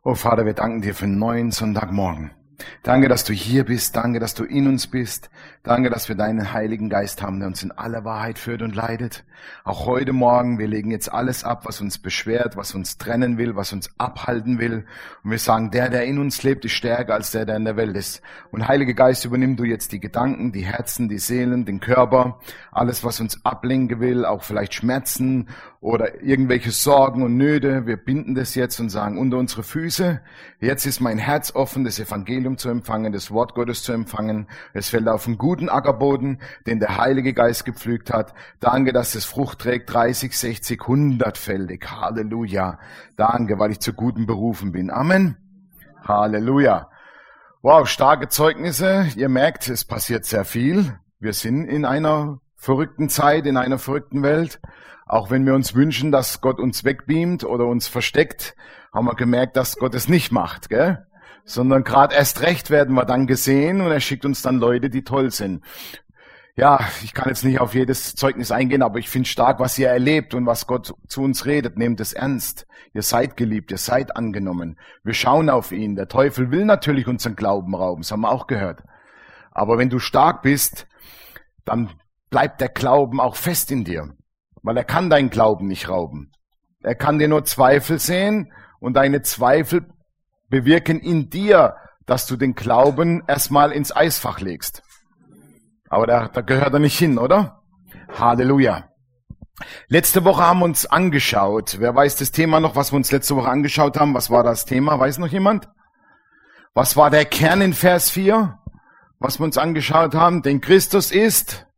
Oh Vater, wir danken dir für einen neuen Sonntagmorgen. Danke, dass du hier bist. Danke, dass du in uns bist. Danke, dass wir deinen Heiligen Geist haben, der uns in aller Wahrheit führt und leitet. Auch heute Morgen, wir legen jetzt alles ab, was uns beschwert, was uns trennen will, was uns abhalten will. Und wir sagen, der in uns lebt, ist stärker als der in der Welt ist. Und Heiliger Geist, übernimm du jetzt die Gedanken, die Herzen, die Seelen, den Körper, alles, was uns ablenken will, auch vielleicht Schmerzen oder irgendwelche Sorgen und Nöte. Wir binden das jetzt und sagen, unter unsere Füße. Jetzt ist mein Herz offen, das Evangelium zu empfangen, das Wort Gottes zu empfangen. Es fällt auf einen guten Ackerboden, den der Heilige Geist gepflügt hat. Danke, dass es Frucht trägt, 30, 60, 100-fältig. Halleluja. Danke, weil ich zu guten berufen bin. Amen. Halleluja. Wow, starke Zeugnisse. Ihr merkt, es passiert sehr viel. Wir sind in einer verrückten Zeit, in einer verrückten Welt. Auch wenn wir uns wünschen, dass Gott uns wegbeamt oder uns versteckt, haben wir gemerkt, dass Gott es nicht macht, gell? Sondern gerade erst recht werden wir dann gesehen und er schickt uns dann Leute, die toll sind. Ja, ich kann jetzt nicht auf jedes Zeugnis eingehen, aber ich finde stark, was ihr erlebt und was Gott zu uns redet. Nehmt es ernst. Ihr seid geliebt, ihr seid angenommen. Wir schauen auf ihn. Der Teufel will natürlich unseren Glauben rauben, das haben wir auch gehört. Aber wenn du stark bist, dann bleibt der Glauben auch fest in dir. Weil er kann deinen Glauben nicht rauben. Er kann dir nur Zweifel sehen und deine Zweifel bewirken in dir, dass du den Glauben erstmal ins Eisfach legst. Aber da gehört er nicht hin, oder? Halleluja. Letzte Woche haben wir uns angeschaut. Wer weiß das Thema noch, was wir uns letzte Woche angeschaut haben? Was war das Thema? Weiß noch jemand? Was war der Kern in Vers 4? Was wir uns angeschaut haben? Denn Christus ist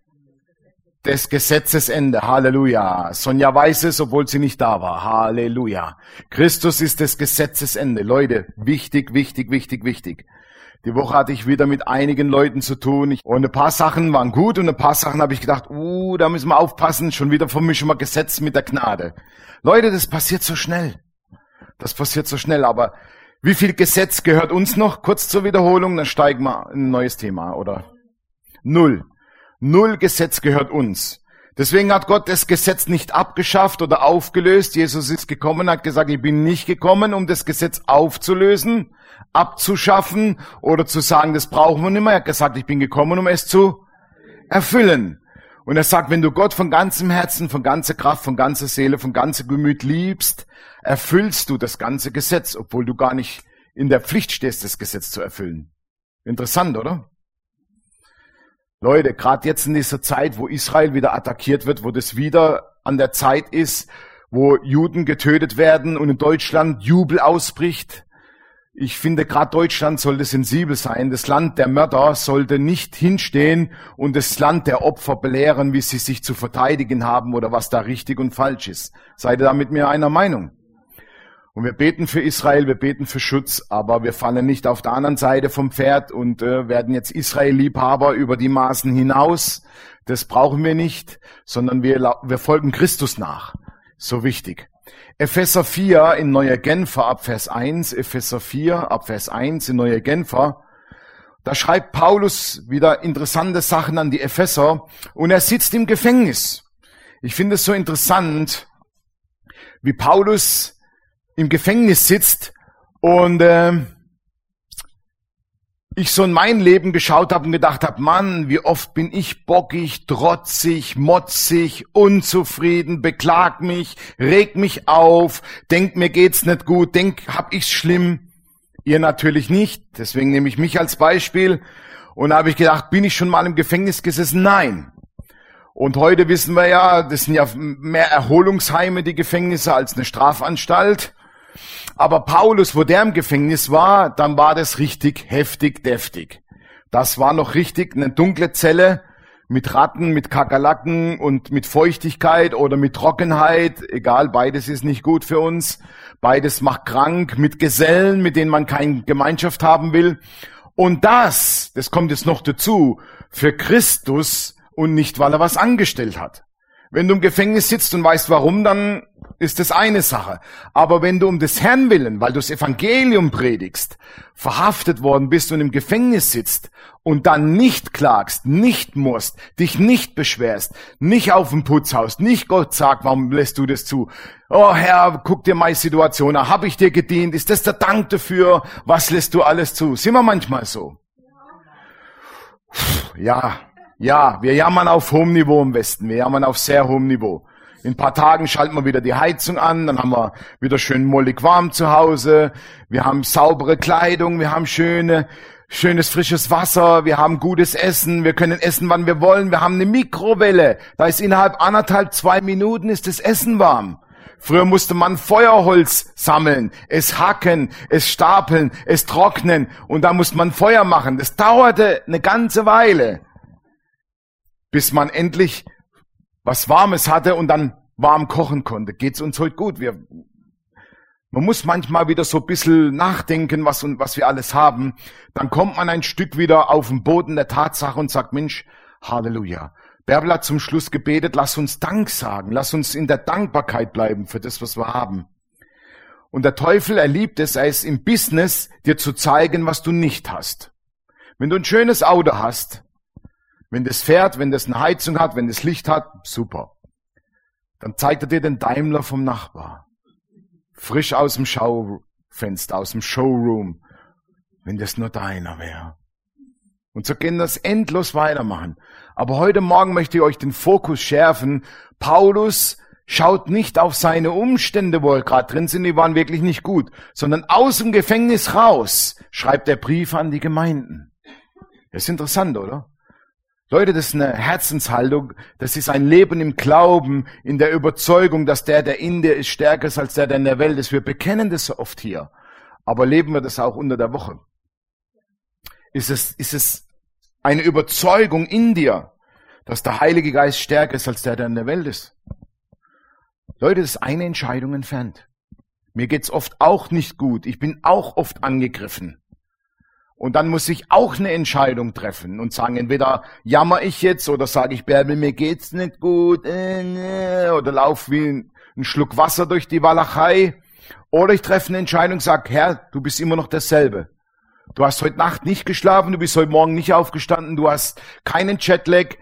des Gesetzes Ende. Halleluja. Sonja weiß es, obwohl sie nicht da war. Halleluja. Christus ist des Gesetzes Ende. Leute, wichtig, wichtig, wichtig, wichtig. Die Woche hatte ich wieder mit einigen Leuten zu tun. Und ein paar Sachen waren gut und ein paar Sachen habe ich gedacht, da müssen wir aufpassen. Schon wieder vermischen wir Gesetz mit der Gnade. Leute, das passiert so schnell. Das passiert so schnell. Aber wie viel Gesetz gehört uns noch? Kurz zur Wiederholung, dann steigen wir in ein neues Thema, oder? 0. 0 Gesetz gehört uns. Deswegen hat Gott das Gesetz nicht abgeschafft oder aufgelöst. Jesus ist gekommen, hat gesagt, ich bin nicht gekommen, um das Gesetz aufzulösen, abzuschaffen oder zu sagen, das brauchen wir nicht mehr. Er hat gesagt, ich bin gekommen, um es zu erfüllen. Und er sagt, wenn du Gott von ganzem Herzen, von ganzer Kraft, von ganzer Seele, von ganzem Gemüt liebst, erfüllst du das ganze Gesetz, obwohl du gar nicht in der Pflicht stehst, das Gesetz zu erfüllen. Interessant, oder? Leute, gerade jetzt in dieser Zeit, wo Israel wieder attackiert wird, wo das wieder an der Zeit ist, wo Juden getötet werden und in Deutschland Jubel ausbricht. Ich finde, gerade Deutschland sollte sensibel sein. Das Land der Mörder sollte nicht hinstehen und das Land der Opfer belehren, wie sie sich zu verteidigen haben oder was da richtig und falsch ist. Seid ihr da mit mir einer Meinung? Und wir beten für Israel, wir beten für Schutz, aber wir fallen nicht auf der anderen Seite vom Pferd und werden jetzt Israel-Liebhaber über die Maßen hinaus. Das brauchen wir nicht, sondern wir folgen Christus nach. So wichtig. Epheser 4 in Neuer Genfer ab Vers 1, Epheser 4 ab Vers 1 in Neuer Genfer. Da schreibt Paulus wieder interessante Sachen an die Epheser und er sitzt im Gefängnis. Ich finde es so interessant, wie Paulus im Gefängnis sitzt und ich so in mein Leben geschaut habe und gedacht habe, Mann, wie oft bin ich bockig, trotzig, motzig, unzufrieden, beklag mich, reg mich auf, denk mir geht's nicht gut, hab ich's schlimm. Ihr natürlich nicht, deswegen nehme ich mich als Beispiel und da habe ich gedacht, bin ich schon mal im Gefängnis gesessen? Nein. Und heute wissen wir ja, das sind ja mehr Erholungsheime, die Gefängnisse, als eine Strafanstalt. Aber Paulus, wo der im Gefängnis war, dann war das richtig heftig, deftig. Das war noch richtig eine dunkle Zelle mit Ratten, mit Kakerlaken und mit Feuchtigkeit oder mit Trockenheit. Egal, beides ist nicht gut für uns. Beides macht krank, mit Gesellen, mit denen man keine Gemeinschaft haben will. Und das kommt jetzt noch dazu, für Christus und nicht, weil er was angestellt hat. Wenn du im Gefängnis sitzt und weißt warum, dann ist das eine Sache. Aber wenn du um des Herrn willen, weil du das Evangelium predigst, verhaftet worden bist und im Gefängnis sitzt und dann nicht klagst, nicht musst, dich nicht beschwerst, nicht auf den Putz haust, nicht Gott sagt, warum lässt du das zu? Oh Herr, guck dir meine Situation an, hab ich dir gedient? Ist das der Dank dafür? Was lässt du alles zu? Sind wir manchmal so? Ja, wir jammern auf hohem Niveau im Westen, wir jammern auf sehr hohem Niveau. In ein paar Tagen schalten wir wieder die Heizung an, dann haben wir wieder schön mollig warm zu Hause, wir haben saubere Kleidung, wir haben schönes frisches Wasser, wir haben gutes Essen, wir können essen, wann wir wollen, wir haben eine Mikrowelle, da ist innerhalb 2 Minuten ist das Essen warm. Früher musste man Feuerholz sammeln, es hacken, es stapeln, es trocknen und da musste man Feuer machen. Das dauerte eine ganze Weile, bis man endlich was Warmes hatte und dann warm kochen konnte. Geht's uns heute gut? Man muss manchmal wieder so ein bisschen nachdenken, was wir alles haben. Dann kommt man ein Stück wieder auf den Boden der Tatsache und sagt, Mensch, Halleluja. Bärbel hat zum Schluss gebetet, lass uns Dank sagen, lass uns in der Dankbarkeit bleiben für das, was wir haben. Und der Teufel, er liebt es, er ist im Business, dir zu zeigen, was du nicht hast. Wenn du ein schönes Auto hast, wenn das fährt, wenn das eine Heizung hat, wenn das Licht hat, super. Dann zeigt er dir den Daimler vom Nachbar. Frisch aus dem Schaufenster, aus dem Showroom. Wenn das nur deiner wäre. Und so können das endlos weitermachen. Aber heute Morgen möchte ich euch den Fokus schärfen. Paulus schaut nicht auf seine Umstände, wo er gerade drin sind, die waren wirklich nicht gut, sondern aus dem Gefängnis raus schreibt er Briefe an die Gemeinden. Das ist interessant, oder? Leute, das ist eine Herzenshaltung, das ist ein Leben im Glauben, in der Überzeugung, dass der in dir ist, stärker ist als der in der Welt ist. Wir bekennen das so oft hier, aber leben wir das auch unter der Woche? Ist es eine Überzeugung in dir, dass der Heilige Geist stärker ist als der in der Welt ist? Leute, das ist eine Entscheidung entfernt. Mir geht's oft auch nicht gut. Ich bin auch oft angegriffen. Und dann muss ich auch eine Entscheidung treffen und sagen, entweder jammer ich jetzt oder sage ich, Bärbel, mir geht's nicht gut, oder lauf wie ein Schluck Wasser durch die Walachei. Oder ich treffe eine Entscheidung und sage, Herr, du bist immer noch derselbe. Du hast heute Nacht nicht geschlafen, du bist heute Morgen nicht aufgestanden, du hast keinen Jetlag,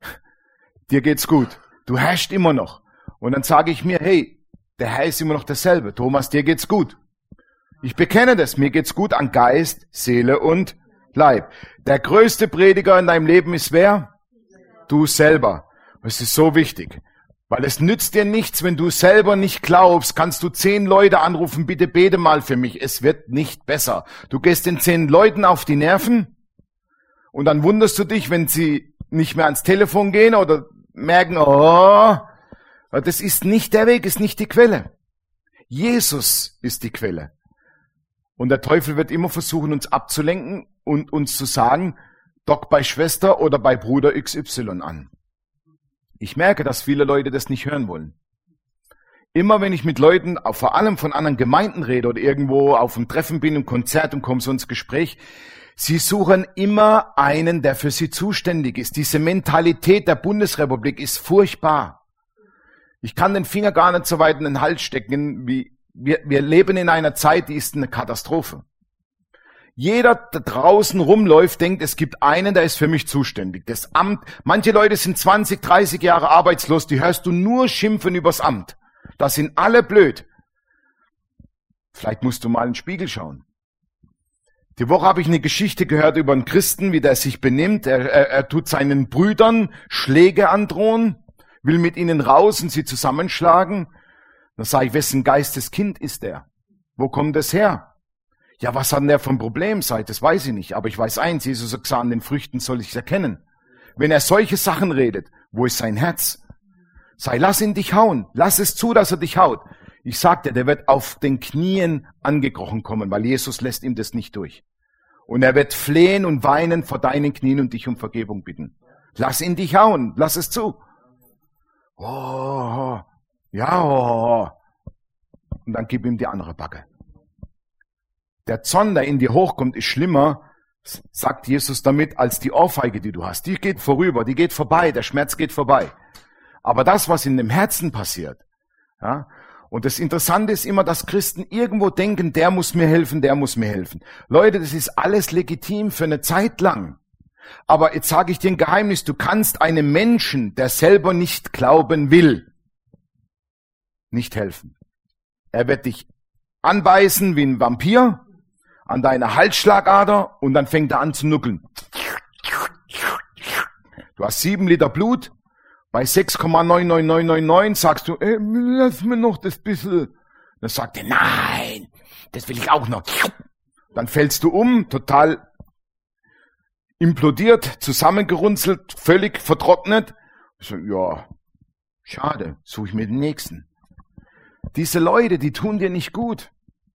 dir geht's gut. Du herrschst immer noch. Und dann sage ich mir, hey, der Herr ist immer noch derselbe. Thomas, dir geht's gut. Ich bekenne das, mir geht's gut an Geist, Seele und Leib. Der größte Prediger in deinem Leben ist wer? Du selber. Das ist so wichtig. Weil es nützt dir nichts, wenn du selber nicht glaubst, kannst du 10 Leute anrufen, bitte bete mal für mich. Es wird nicht besser. Du gehst den 10 Leuten auf die Nerven und dann wunderst du dich, wenn sie nicht mehr ans Telefon gehen oder merken, oh, das ist nicht der Weg, ist nicht die Quelle. Jesus ist die Quelle. Und der Teufel wird immer versuchen, uns abzulenken und uns zu sagen, dock bei Schwester oder bei Bruder XY an. Ich merke, dass viele Leute das nicht hören wollen. Immer wenn ich mit Leuten, auch vor allem von anderen Gemeinden rede oder irgendwo auf einem Treffen bin, im Konzert und komme so ins Gespräch, sie suchen immer einen, der für sie zuständig ist. Diese Mentalität der Bundesrepublik ist furchtbar. Ich kann den Finger gar nicht so weit in den Hals stecken, wie wir leben in einer Zeit, die ist eine Katastrophe. Jeder, der draußen rumläuft, denkt, es gibt einen, der ist für mich zuständig. Das Amt, manche Leute sind 20, 30 Jahre arbeitslos, die hörst du nur schimpfen übers Amt. Das sind alle blöd. Vielleicht musst du mal in den Spiegel schauen. Die Woche habe ich eine Geschichte gehört über einen Christen, wie der sich benimmt. Er tut seinen Brüdern Schläge androhen, will mit ihnen raus und sie zusammenschlagen. Dann sage ich, wessen Geisteskind ist der? Wo kommt das her? Ja, was hat denn der für ein Problem? Das weiß ich nicht. Aber ich weiß eins, Jesus hat gesagt, an den Früchten soll ich es erkennen. Wenn er solche Sachen redet, wo ist sein Herz? Lass ihn dich hauen. Lass es zu, dass er dich haut. Ich sagte, der wird auf den Knien angekrochen kommen, weil Jesus lässt ihm das nicht durch. Und er wird flehen und weinen vor deinen Knien und dich um Vergebung bitten. Lass ihn dich hauen. Lass es zu. Oh, ja, oh. Und dann gib ihm die andere Backe. Der Zorn, der in dir hochkommt, ist schlimmer, sagt Jesus damit, als die Ohrfeige, die du hast. Die geht vorüber, die geht vorbei, der Schmerz geht vorbei. Aber das, was in dem Herzen passiert, ja, und das Interessante ist immer, dass Christen irgendwo denken, der muss mir helfen, der muss mir helfen. Leute, das ist alles legitim für eine Zeit lang. Aber jetzt sage ich dir ein Geheimnis, du kannst einem Menschen, der selber nicht glauben will, nicht helfen. Er wird dich anbeißen wie ein Vampir an deine Halsschlagader und dann fängt er an zu nuckeln. Du hast 7 Liter Blut, bei 6,99999 sagst du, lass mir noch das bisschen. Dann sagt er, nein, das will ich auch noch. Dann fällst du um, total implodiert, zusammengerunzelt, völlig vertrocknet. Ich so, ja, schade, suche ich mir den nächsten. Diese Leute, die tun dir nicht gut.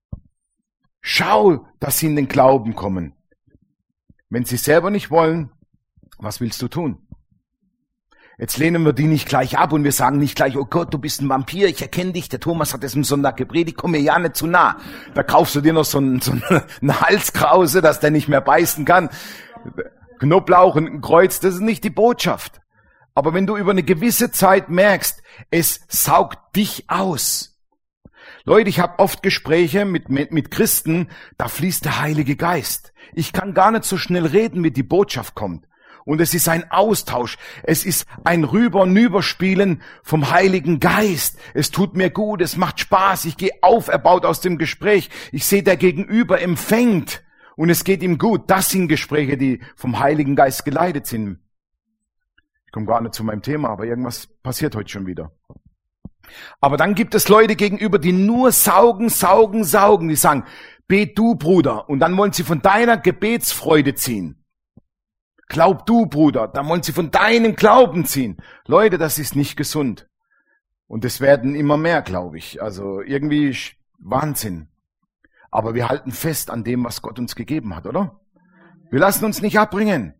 Schau, dass sie in den Glauben kommen. Wenn sie selber nicht wollen, was willst du tun? Jetzt lehnen wir die nicht gleich ab und wir sagen nicht gleich, oh Gott, du bist ein Vampir, ich erkenne dich, der Thomas hat es am Sonntag gepredigt, komm mir ja nicht zu nah. Da kaufst du dir noch so eine Halskrause, dass der nicht mehr beißen kann. Knoblauch und ein Kreuz, das ist nicht die Botschaft. Aber wenn du über eine gewisse Zeit merkst, es saugt dich aus. Leute, ich habe oft Gespräche mit Christen, da fließt der Heilige Geist. Ich kann gar nicht so schnell reden, wie die Botschaft kommt. Und es ist ein Austausch. Es ist ein Rüber- und Überspielen vom Heiligen Geist. Es tut mir gut, es macht Spaß. Ich gehe auferbaut aus dem Gespräch. Ich sehe, der Gegenüber empfängt. Und es geht ihm gut. Das sind Gespräche, die vom Heiligen Geist geleitet sind. Ich komme gar nicht zu meinem Thema, aber irgendwas passiert heute schon wieder. Aber dann gibt es Leute gegenüber, die nur saugen. Die sagen, bet du, Bruder. Und dann wollen sie von deiner Gebetsfreude ziehen. Glaub du, Bruder, dann wollen sie von deinem Glauben ziehen. Leute, das ist nicht gesund. Und es werden immer mehr, glaube ich. Also irgendwie Wahnsinn. Aber wir halten fest an dem, was Gott uns gegeben hat, oder? Wir lassen uns nicht abbringen.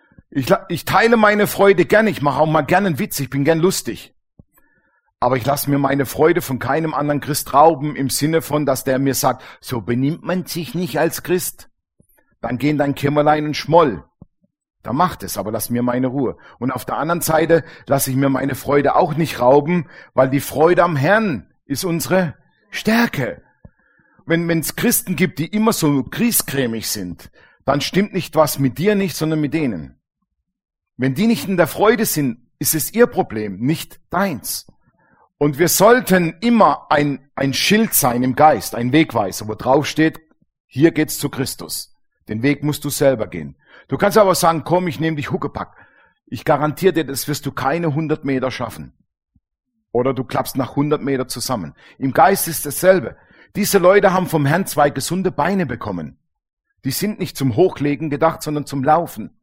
Ich teile meine Freude gern. Ich mache auch mal gern einen Witz. Ich bin gern lustig. Aber ich lasse mir meine Freude von keinem anderen Christ rauben, im Sinne von, dass der mir sagt, so benimmt man sich nicht als Christ. Dann gehen dein Kämmerlein und Schmoll. Da macht es, aber lass mir meine Ruhe. Und auf der anderen Seite lasse ich mir meine Freude auch nicht rauben, weil die Freude am Herrn ist unsere Stärke. Wenn es Christen gibt, die immer so griesgrämig sind, dann stimmt nicht was mit dir nicht, sondern mit denen. Wenn die nicht in der Freude sind, ist es ihr Problem, nicht deins. Und wir sollten immer ein Schild sein im Geist, ein Wegweiser, wo drauf steht, hier geht's zu Christus. Den Weg musst du selber gehen. Du kannst aber sagen, komm, ich nehme dich Huckepack. Ich garantiere dir, das wirst du keine 100 Meter schaffen. Oder du klappst nach 100 Meter zusammen. Im Geist ist dasselbe. Diese Leute haben vom Herrn 2 gesunde Beine bekommen. Die sind nicht zum Hochlegen gedacht, sondern zum Laufen.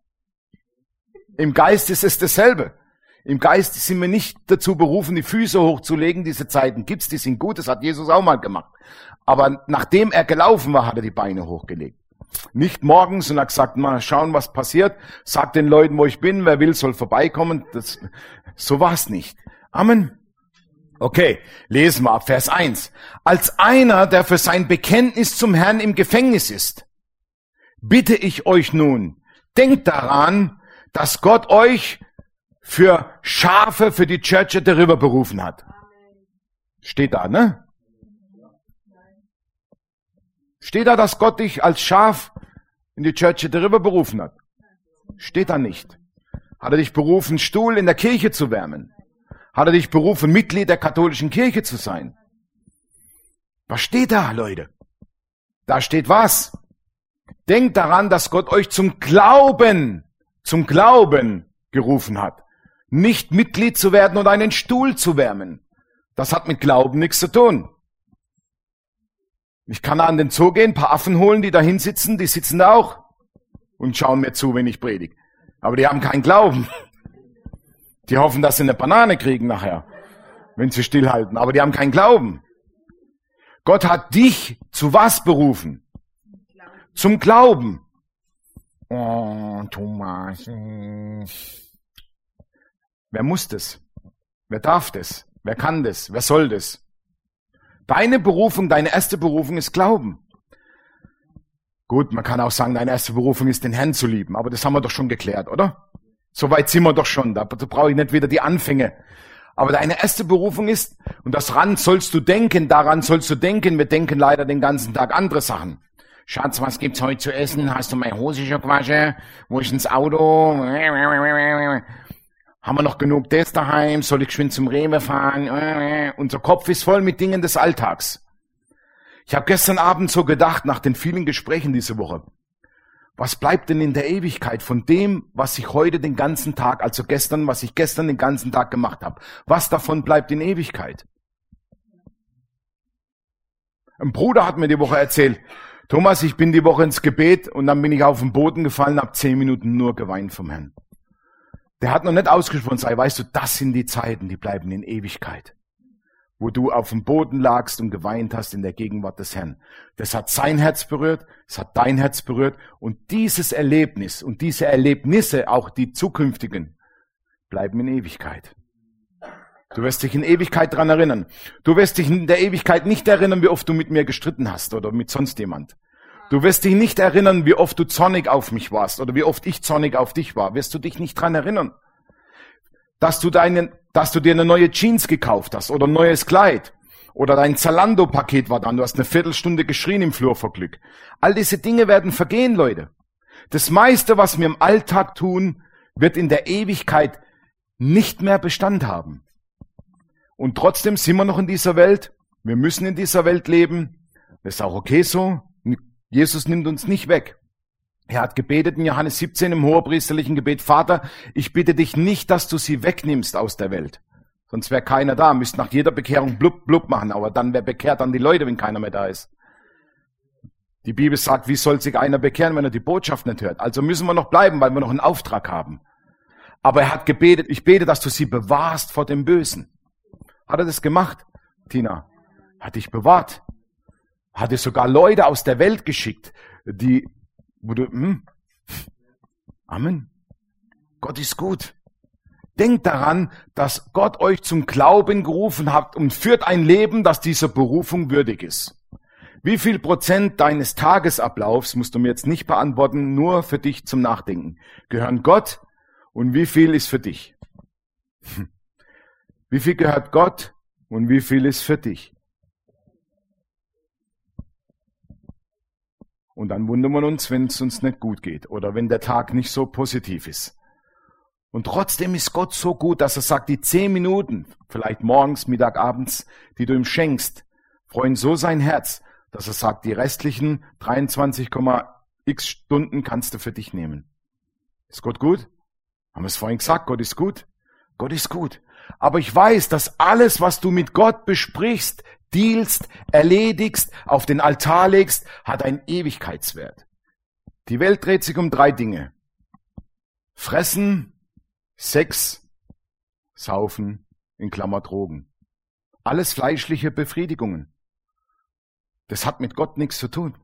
Im Geist ist es dasselbe. Im Geist sind wir nicht dazu berufen, die Füße hochzulegen. Diese Zeiten gibt's, die sind gut, das hat Jesus auch mal gemacht. Aber nachdem er gelaufen war, hat er die Beine hochgelegt. Nicht morgens und hat gesagt, mal schauen, was passiert. Sag den Leuten, wo ich bin. Wer will, soll vorbeikommen. So war's nicht. Amen. Okay, lesen wir ab Vers 1. Als einer, der für sein Bekenntnis zum Herrn im Gefängnis ist, bitte ich euch nun, denkt daran, dass Gott euch für Schafe für die Church at the River berufen hat. Steht da, ne? Steht da, dass Gott dich als Schaf in die Church at the River berufen hat? Steht da nicht. Hat er dich berufen, Stuhl in der Kirche zu wärmen? Hat er dich berufen, Mitglied der katholischen Kirche zu sein? Was steht da, Leute? Da steht was? Denkt daran, dass Gott euch zum Glauben gerufen hat. Nicht Mitglied zu werden und einen Stuhl zu wärmen. Das hat mit Glauben nichts zu tun. Ich kann an den Zoo gehen, ein paar Affen holen, die da hinsitzen, die sitzen da auch und schauen mir zu, wenn ich predige. Aber die haben keinen Glauben. Die hoffen, dass sie eine Banane kriegen nachher, wenn sie stillhalten. Aber die haben keinen Glauben. Gott hat dich zu was berufen? Zum Glauben. Oh, Thomas. Wer muss das? Wer darf das? Wer kann das? Wer soll das? Deine Berufung, deine erste Berufung ist Glauben. Gut, man kann auch sagen, deine erste Berufung ist, den Herrn zu lieben. Aber das haben wir doch schon geklärt, oder? Soweit sind wir doch schon. Da brauche ich nicht wieder die Anfänge. Aber deine erste Berufung ist, und daran sollst du denken, wir denken leider den ganzen Tag andere Sachen. Schatz, was gibt's heute zu essen? Hast du meine Hose schon gewaschen? Wo ist ins Auto? Haben wir noch genug das daheim? Soll ich geschwind zum Rewe fahren? Unser Kopf ist voll mit Dingen des Alltags. Ich habe gestern Abend so gedacht, nach den vielen Gesprächen diese Woche, was bleibt denn in der Ewigkeit von dem, was ich heute den ganzen Tag, also gestern, was ich gestern den ganzen Tag gemacht habe? Was davon bleibt in Ewigkeit? Ein Bruder hat mir die Woche erzählt, Thomas, ich bin die Woche ins Gebet und dann bin ich auf den Boden gefallen, habe 10 Minuten nur geweint vom Herrn. Der hat noch nicht ausgesprochen, sei, weißt du, das sind die Zeiten, die bleiben in Ewigkeit. Wo du auf dem Boden lagst und geweint hast in der Gegenwart des Herrn. Das hat sein Herz berührt, es hat dein Herz berührt und dieses Erlebnis und diese Erlebnisse, auch die zukünftigen, bleiben in Ewigkeit. Du wirst dich in Ewigkeit dran erinnern. Du wirst dich in der Ewigkeit nicht erinnern, wie oft du mit mir gestritten hast oder mit sonst jemand. Du wirst dich nicht erinnern, wie oft du zornig auf mich warst oder wie oft ich zornig auf dich war. Wirst du dich nicht dran erinnern. Dass du dir eine neue Jeans gekauft hast oder ein neues Kleid oder dein Zalando-Paket war dann. Du hast eine Viertelstunde geschrien im Flur vor Glück. All diese Dinge werden vergehen, Leute. Das meiste, was wir im Alltag tun, wird in der Ewigkeit nicht mehr Bestand haben. Und trotzdem sind wir noch in dieser Welt. Wir müssen in dieser Welt leben. Das ist auch okay so. Jesus nimmt uns nicht weg. Er hat gebetet in Johannes 17 im hohepriesterlichen Gebet, Vater, ich bitte dich nicht, dass du sie wegnimmst aus der Welt. Sonst wäre keiner da. Müsst nach jeder Bekehrung blub, blub machen. Aber dann, wer bekehrt dann die Leute, wenn keiner mehr da ist? Die Bibel sagt, wie soll sich einer bekehren, wenn er die Botschaft nicht hört? Also müssen wir noch bleiben, weil wir noch einen Auftrag haben. Aber er hat gebetet, ich bete, dass du sie bewahrst vor dem Bösen. Hat er das gemacht, Tina? Hat dich bewahrt. Hat dir sogar Leute aus der Welt geschickt, wo du, Amen. Gott ist gut. Denkt daran, dass Gott euch zum Glauben gerufen hat und führt ein Leben, das dieser Berufung würdig ist. Wie viel Prozent deines Tagesablaufs, musst du mir jetzt nicht beantworten, nur für dich zum Nachdenken, gehören Gott und wie viel ist für dich? Wie viel gehört Gott und wie viel ist für dich? Und dann wundern wir uns, wenn es uns nicht gut geht oder wenn der Tag nicht so positiv ist. Und trotzdem ist Gott so gut, dass er sagt, die 10 Minuten, vielleicht morgens, Mittag, abends, die du ihm schenkst, freuen so sein Herz, dass er sagt, die restlichen 23,x Stunden kannst du für dich nehmen. Ist Gott gut? Haben wir es vorhin gesagt, Gott ist gut? Gott ist gut. Aber ich weiß, dass alles, was du mit Gott besprichst, dealst, erledigst, auf den Altar legst, hat einen Ewigkeitswert. Die Welt dreht sich um 3 Dinge. Fressen, Sex, Saufen, in Klammer Drogen. Alles fleischliche Befriedigungen. Das hat mit Gott nichts zu tun.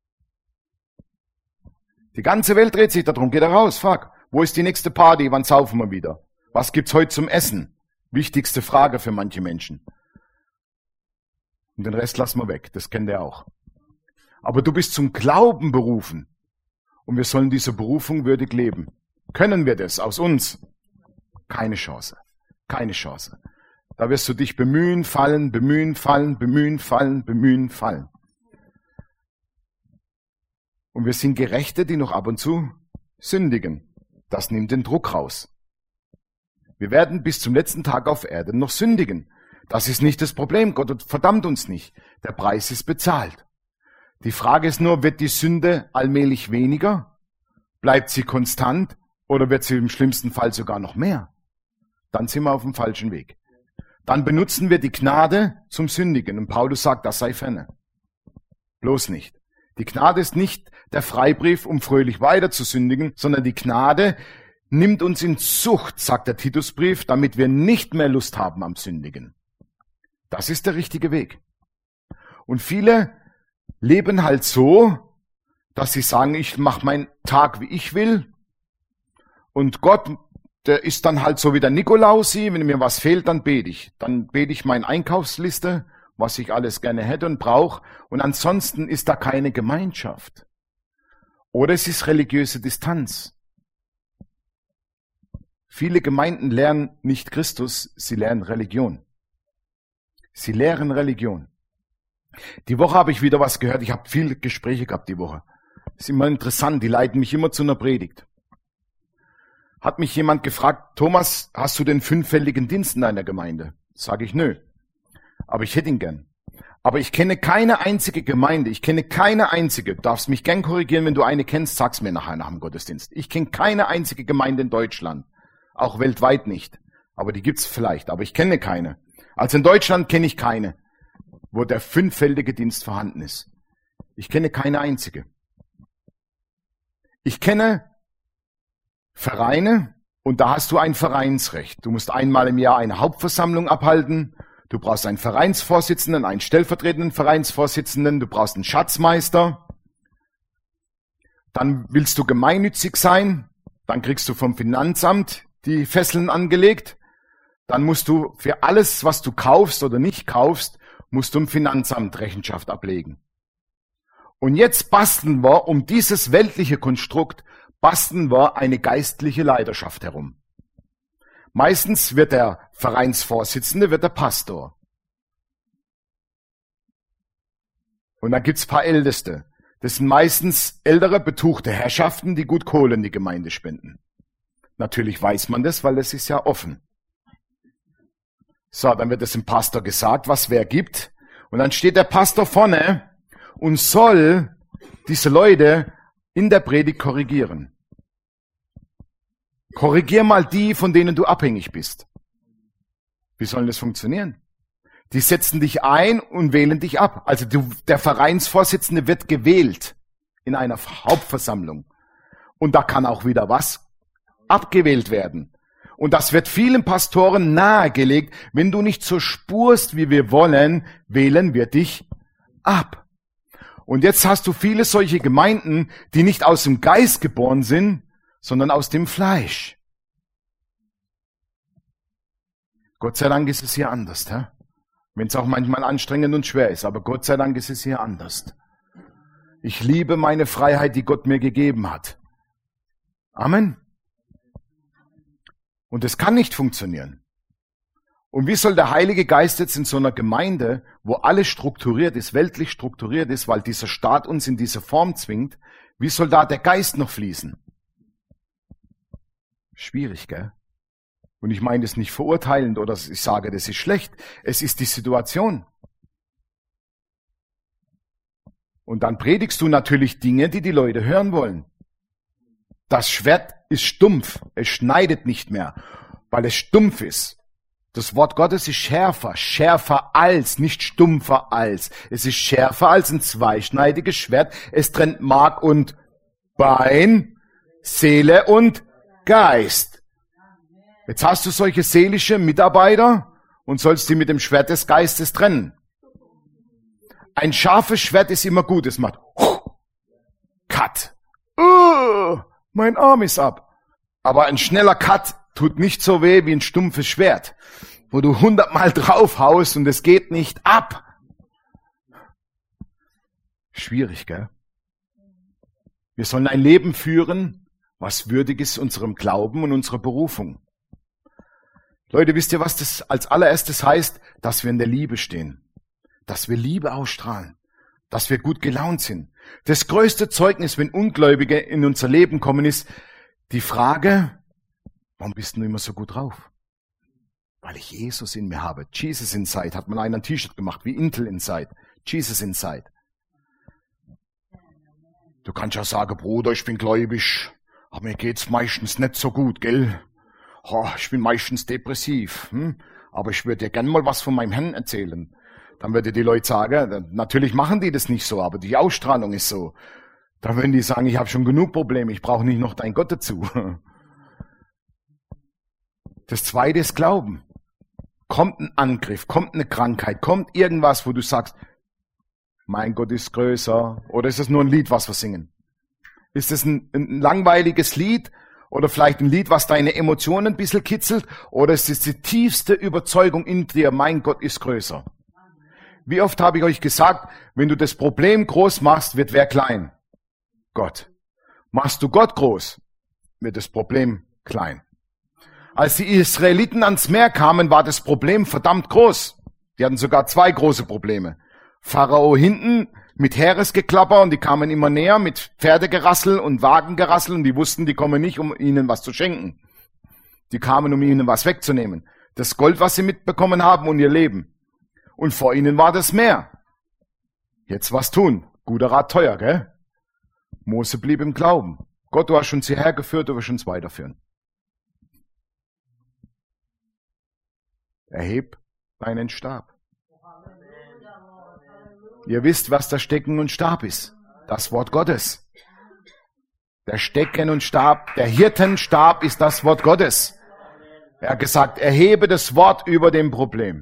Die ganze Welt dreht sich darum. Geh da raus, frag. Wo ist die nächste Party? Wann saufen wir wieder? Was gibt's heute zum Essen? Wichtigste Frage für manche Menschen. Und den Rest lassen wir weg. Das kennt ihr auch. Aber du bist zum Glauben berufen. Und wir sollen diese Berufung würdig leben. Können wir das aus uns? Keine Chance. Keine Chance. Da wirst du dich bemühen, fallen, bemühen, fallen, bemühen, fallen, bemühen, fallen. Und wir sind Gerechte, die noch ab und zu sündigen. Das nimmt den Druck raus. Wir werden bis zum letzten Tag auf Erden noch sündigen. Das ist nicht das Problem. Gott verdammt uns nicht. Der Preis ist bezahlt. Die Frage ist nur, wird die Sünde allmählich weniger? Bleibt sie konstant? Oder wird sie im schlimmsten Fall sogar noch mehr? Dann sind wir auf dem falschen Weg. Dann benutzen wir die Gnade zum Sündigen. Und Paulus sagt, das sei ferne. Bloß nicht. Die Gnade ist nicht der Freibrief, um fröhlich weiter zu sündigen, sondern die Gnade nimmt uns in Zucht, sagt der Titusbrief, damit wir nicht mehr Lust haben am Sündigen. Das ist der richtige Weg. Und viele leben halt so, dass sie sagen, ich mache meinen Tag, wie ich will. Und Gott, der ist dann halt so wie der Nikolausi, wenn mir was fehlt, dann bete ich. Dann bete ich meine Einkaufsliste, was ich alles gerne hätte und brauche. Und ansonsten ist da keine Gemeinschaft. Oder es ist religiöse Distanz. Viele Gemeinden lernen nicht Christus, sie lernen Religion. Sie lehren Religion. Die Woche habe ich wieder was gehört. Ich habe viele Gespräche gehabt die Woche. Das ist immer interessant. Die leiten mich immer zu einer Predigt. Hat mich jemand gefragt, Thomas, hast du den 5-fältigen Dienst in deiner Gemeinde? Sage ich, nö. Aber ich hätte ihn gern. Aber ich kenne keine einzige Gemeinde. Ich kenne keine einzige. Du darfst mich gern korrigieren, wenn du eine kennst. Sag's mir nachher nach dem Gottesdienst. Ich kenne keine einzige Gemeinde in Deutschland. Auch weltweit nicht. Aber die gibt's vielleicht. Aber ich kenne keine. Also in Deutschland kenne ich keine, wo der 5-fältige Dienst vorhanden ist. Ich kenne keine einzige. Ich kenne Vereine und da hast du ein Vereinsrecht. Du musst einmal im Jahr eine Hauptversammlung abhalten. Du brauchst einen Vereinsvorsitzenden, einen stellvertretenden Vereinsvorsitzenden. Du brauchst einen Schatzmeister. Dann willst du gemeinnützig sein. Dann kriegst du vom Finanzamt die Fesseln angelegt. Dann musst du für alles, was du kaufst oder nicht kaufst, musst du im Finanzamt Rechenschaft ablegen. Und jetzt basteln wir um dieses weltliche Konstrukt, basteln wir eine geistliche Leiterschaft herum. Meistens wird der Vereinsvorsitzende, wird der Pastor. Und dann gibt's ein paar Älteste. Das sind meistens ältere, betuchte Herrschaften, die gut Kohle in die Gemeinde spenden. Natürlich weiß man das, weil es ist ja offen. So, dann wird es dem Pastor gesagt, was wer gibt. Und dann steht der Pastor vorne und soll diese Leute in der Predigt korrigieren. Korrigier mal die, von denen du abhängig bist. Wie soll das funktionieren? Die setzen dich ein und wählen dich ab. Also der Vereinsvorsitzende wird gewählt in einer Hauptversammlung. Und da kann auch wieder was abgewählt werden. Und das wird vielen Pastoren nahegelegt. Wenn du nicht so spurst, wie wir wollen, wählen wir dich ab. Und jetzt hast du viele solche Gemeinden, die nicht aus dem Geist geboren sind, sondern aus dem Fleisch. Gott sei Dank ist es hier anders, wenn es auch manchmal anstrengend und schwer ist. Aber Gott sei Dank ist es hier anders. Ich liebe meine Freiheit, die Gott mir gegeben hat. Amen. Und es kann nicht funktionieren. Und wie soll der Heilige Geist jetzt in so einer Gemeinde, wo alles strukturiert ist, weltlich strukturiert ist, weil dieser Staat uns in diese Form zwingt, wie soll da der Geist noch fließen? Schwierig, gell? Und ich meine das nicht verurteilend oder ich sage, das ist schlecht. Es ist die Situation. Und dann predigst du natürlich Dinge, die die Leute hören wollen. Das Schwert ist stumpf. Es schneidet nicht mehr, weil es stumpf ist. Das Wort Gottes ist schärfer. Schärfer als, nicht stumpfer als. Es ist schärfer als ein zweischneidiges Schwert. Es trennt Mark und Bein, Seele und Geist. Jetzt hast du solche seelische Mitarbeiter und sollst die mit dem Schwert des Geistes trennen. Ein scharfes Schwert ist immer gut. Es macht Cut. Mein Arm ist ab. Aber ein schneller Cut tut nicht so weh wie ein stumpfes Schwert, wo du 100-mal draufhaust und es geht nicht ab. Schwierig, gell? Wir sollen ein Leben führen, was würdig ist unserem Glauben und unserer Berufung. Leute, wisst ihr, was das als allererstes heißt? Dass wir in der Liebe stehen. Dass wir Liebe ausstrahlen. Dass wir gut gelaunt sind. Das größte Zeugnis, wenn Ungläubige in unser Leben kommen, ist die Frage, warum bist du immer so gut drauf? Weil ich Jesus in mir habe. Jesus Inside, hat man ein T-Shirt gemacht, wie Intel Inside. Jesus Inside. Du kannst ja sagen, Bruder, ich bin gläubig, aber mir geht's meistens nicht so gut, gell? Ich bin meistens depressiv, aber ich würde dir gerne mal was von meinem Herrn erzählen. Dann würde die Leute sagen, natürlich machen die das nicht so, aber die Ausstrahlung ist so. Dann würden die sagen, ich habe schon genug Probleme, ich brauche nicht noch dein Gott dazu. Das zweite ist Glauben. Kommt ein Angriff, kommt eine Krankheit, kommt irgendwas, wo du sagst, mein Gott ist größer. Oder ist es nur ein Lied, was wir singen? Ist es ein langweiliges Lied? Oder vielleicht ein Lied, was deine Emotionen ein bisschen kitzelt? Oder ist es die tiefste Überzeugung in dir, mein Gott ist größer? Wie oft habe ich euch gesagt, wenn du das Problem groß machst, wird wer klein? Gott. Machst du Gott groß, wird das Problem klein. Als die Israeliten ans Meer kamen, war das Problem verdammt groß. Die hatten sogar 2 große Probleme. Pharao hinten mit Heeresgeklapper und die kamen immer näher mit Pferdegerassel und Wagengerassel und die wussten, die kommen nicht, um ihnen was zu schenken. Die kamen, um ihnen was wegzunehmen. Das Gold, was sie mitbekommen haben und ihr Leben. Und vor ihnen war das Meer. Jetzt was tun. Guter Rat teuer, gell? Mose blieb im Glauben. Gott, du hast uns hierher geführt, du wirst uns weiterführen. Erheb deinen Stab. Ihr wisst, was der Stecken und Stab ist. Das Wort Gottes. Der Stecken und Stab, der Hirtenstab ist das Wort Gottes. Er hat gesagt, erhebe das Wort über dem Problem.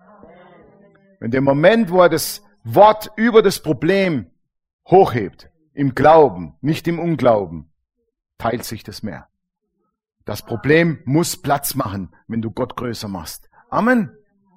In dem Moment, wo er das Wort über das Problem hochhebt, im Glauben, nicht im Unglauben, teilt sich das Meer. Das Problem muss Platz machen, wenn du Gott größer machst. Amen.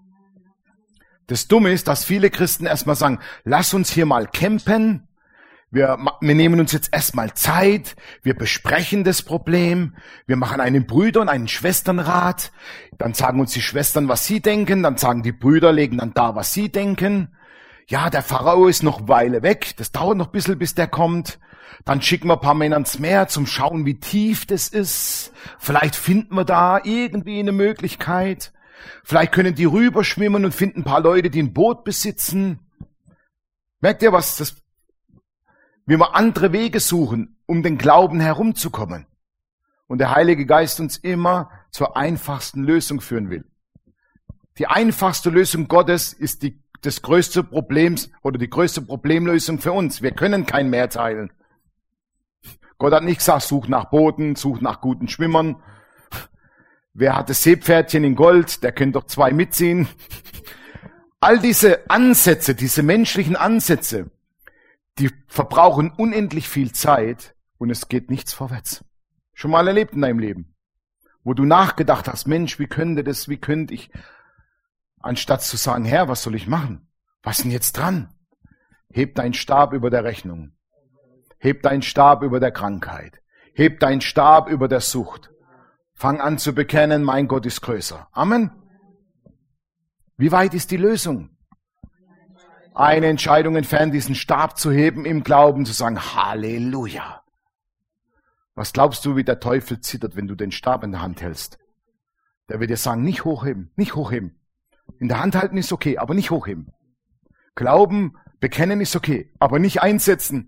Das Dumme ist, dass viele Christen erstmal sagen, lass uns hier mal campen. Wir nehmen uns jetzt erstmal Zeit. Wir besprechen das Problem. Wir machen einen Brüder- und einen Schwesternrat. Dann sagen uns die Schwestern, was sie denken. Dann sagen die Brüder, legen dann da, was sie denken. Ja, der Pharao ist noch eine Weile weg. Das dauert noch ein bisschen, bis der kommt. Dann schicken wir ein paar Männer ins Meer zum Schauen, wie tief das ist. Vielleicht finden wir da irgendwie eine Möglichkeit. Vielleicht können die rüberschwimmen und finden ein paar Leute, die ein Boot besitzen. Merkt ihr, wie wir andere Wege suchen, um den Glauben herumzukommen. Und der Heilige Geist uns immer zur einfachsten Lösung führen will. Die einfachste Lösung Gottes ist das größte Problem oder die größte Problemlösung für uns. Wir können kein Meer teilen. Gott hat nicht gesagt, such nach Booten, such nach guten Schwimmern. Wer hat das Seepferdchen in Gold? Der könnte doch 2 mitziehen. All diese Ansätze, diese menschlichen Ansätze, die verbrauchen unendlich viel Zeit und es geht nichts vorwärts. Schon mal erlebt in deinem Leben, wo du nachgedacht hast, Mensch, wie könnte ich, anstatt zu sagen, Herr, was soll ich machen? Was ist denn jetzt dran? Heb deinen Stab über der Rechnung. Heb deinen Stab über der Krankheit. Heb deinen Stab über der Sucht. Fang an zu bekennen, mein Gott ist größer. Amen. Wie weit ist die Lösung? Eine Entscheidung entfernt, diesen Stab zu heben, im Glauben zu sagen, Halleluja. Was glaubst du, wie der Teufel zittert, wenn du den Stab in der Hand hältst? Der wird dir sagen, nicht hochheben, nicht hochheben. In der Hand halten ist okay, aber nicht hochheben. Glauben, bekennen ist okay, aber nicht einsetzen.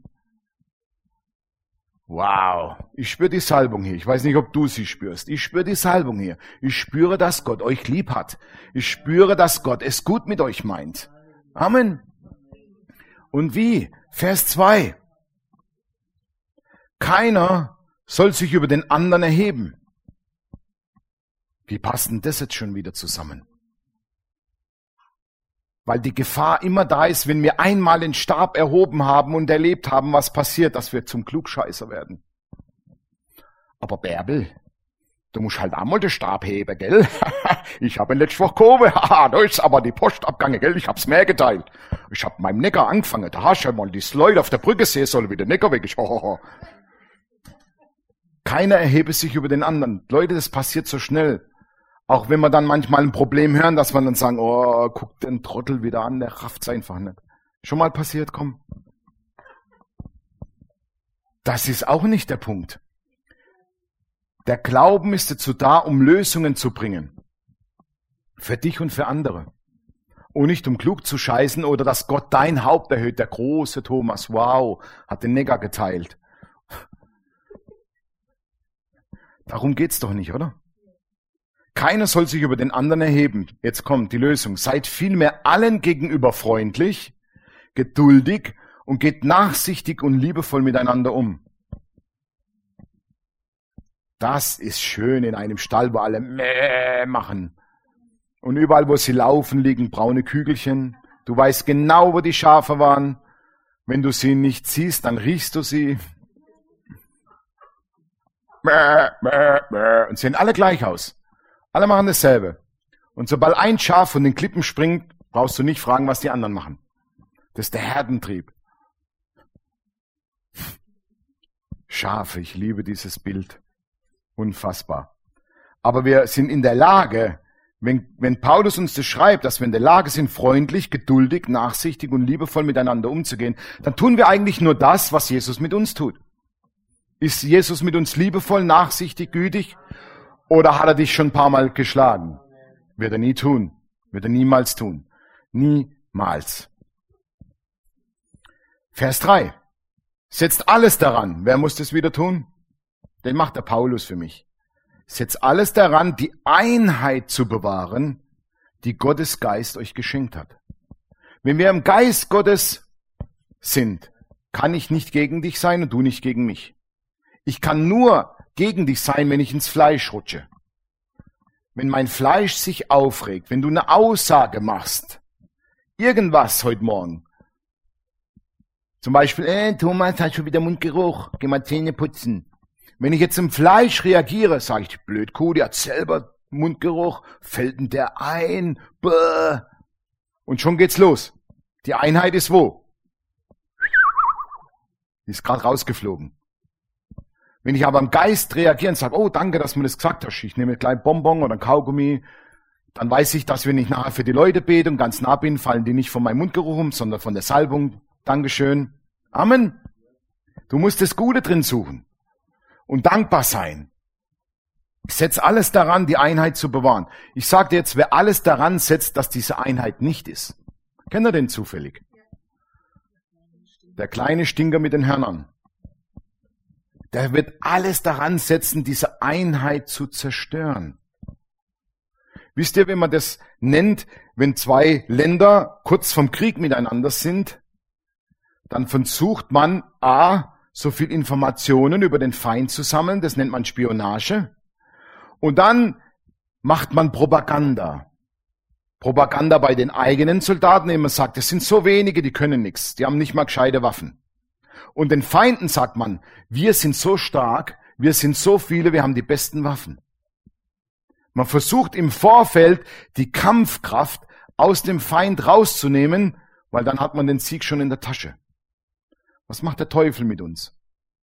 Wow, ich spüre die Salbung hier. Ich weiß nicht, ob du sie spürst. Ich spüre die Salbung hier. Ich spüre, dass Gott euch lieb hat. Ich spüre, dass Gott es gut mit euch meint. Amen. Und wie? Vers 2. Keiner soll sich über den anderen erheben. Wie passt denn das jetzt schon wieder zusammen? Weil die Gefahr immer da ist, wenn wir einmal den Stab erhoben haben und erlebt haben, was passiert, dass wir zum Klugscheißer werden. Aber Bärbel, du musst halt einmal den Stab heben, gell? Ich habe in letzter Woche gehoben, da ist aber die Post abgegangen, gell? Ich hab's mehr geteilt. Ich hab meinem Neckar angefangen, da hast du ja mal die Leute auf der Brücke sehen sollen, wie der Neckar weg ist. Keiner erhebe sich über den anderen. Leute, das passiert so schnell. Auch wenn wir dann manchmal ein Problem hören, dass wir dann sagen, oh, guck den Trottel wieder an, der rafft's einfach nicht. Schon mal passiert, komm. Das ist auch nicht der Punkt. Der Glauben ist dazu da, um Lösungen zu bringen. Für dich und für andere. Und nicht um klug zu scheißen oder dass Gott dein Haupt erhöht. Der große Thomas, wow, hat den Neckar geteilt. Darum geht's doch nicht, oder? Keiner soll sich über den anderen erheben. Jetzt kommt die Lösung. Seid vielmehr allen gegenüber freundlich, geduldig und geht nachsichtig und liebevoll miteinander um. Das ist schön in einem Stall, wo alle Mäh machen. Und überall, wo sie laufen, liegen braune Kügelchen. Du weißt genau, wo die Schafe waren. Wenn du sie nicht siehst, dann riechst du sie. Mäh, mäh, mäh. Und sehen alle gleich aus. Alle machen dasselbe. Und sobald ein Schaf von den Klippen springt, brauchst du nicht fragen, was die anderen machen. Das ist der Herdentrieb. Schafe, ich liebe dieses Bild. Unfassbar. Aber wir sind in der Lage, wenn Paulus uns das schreibt, dass wir in der Lage sind, freundlich, geduldig, nachsichtig und liebevoll miteinander umzugehen, dann tun wir eigentlich nur das, was Jesus mit uns tut. Ist Jesus mit uns liebevoll, nachsichtig, gütig? Oder hat er dich schon ein paar Mal geschlagen? Wird er nie tun. Wird er niemals tun. Niemals. Vers 3. Setzt alles daran. Wer muss das wieder tun? Den macht der Paulus für mich. Setzt alles daran, die Einheit zu bewahren, die Gottes Geist euch geschenkt hat. Wenn wir im Geist Gottes sind, kann ich nicht gegen dich sein und du nicht gegen mich. Ich kann nur gegen dich sein, wenn ich ins Fleisch rutsche. Wenn mein Fleisch sich aufregt, wenn du eine Aussage machst, irgendwas heute Morgen. Zum Beispiel, Thomas, hast schon wieder Mundgeruch, geh mal Zähne putzen. Wenn ich jetzt im Fleisch reagiere, sage ich, blöd Kuh, die hat selber Mundgeruch, fällt in der ein, bäh. Und schon geht's los. Die Einheit ist wo? Die ist gerade rausgeflogen. Wenn ich aber im Geist reagiere und sage, oh, danke, dass du mir das gesagt hast, ich nehme einen kleinen Bonbon oder einen Kaugummi, dann weiß ich, dass wenn ich nachher für die Leute bete und ganz nah bin, fallen die nicht von meinem Mundgeruch um, sondern von der Salbung. Dankeschön. Amen. Du musst das Gute drin suchen und dankbar sein. Ich setze alles daran, die Einheit zu bewahren. Ich sage dir jetzt, wer alles daran setzt, dass diese Einheit nicht ist. Kennt ihr den zufällig? Der kleine Stinker mit den Hörnern. Der wird alles daran setzen, diese Einheit zu zerstören. Wisst ihr, wenn man das nennt, wenn zwei Länder kurz vom Krieg miteinander sind, dann versucht man so viel Informationen über den Feind zu sammeln, das nennt man Spionage. Und dann macht man Propaganda. Propaganda bei den eigenen Soldaten, indem man sagt, das sind so wenige, die können nichts, die haben nicht mal gescheite Waffen. Und den Feinden sagt man, wir sind so stark, wir sind so viele, wir haben die besten Waffen. Man versucht im Vorfeld die Kampfkraft aus dem Feind rauszunehmen, weil dann hat man den Sieg schon in der Tasche. Was macht der Teufel mit uns?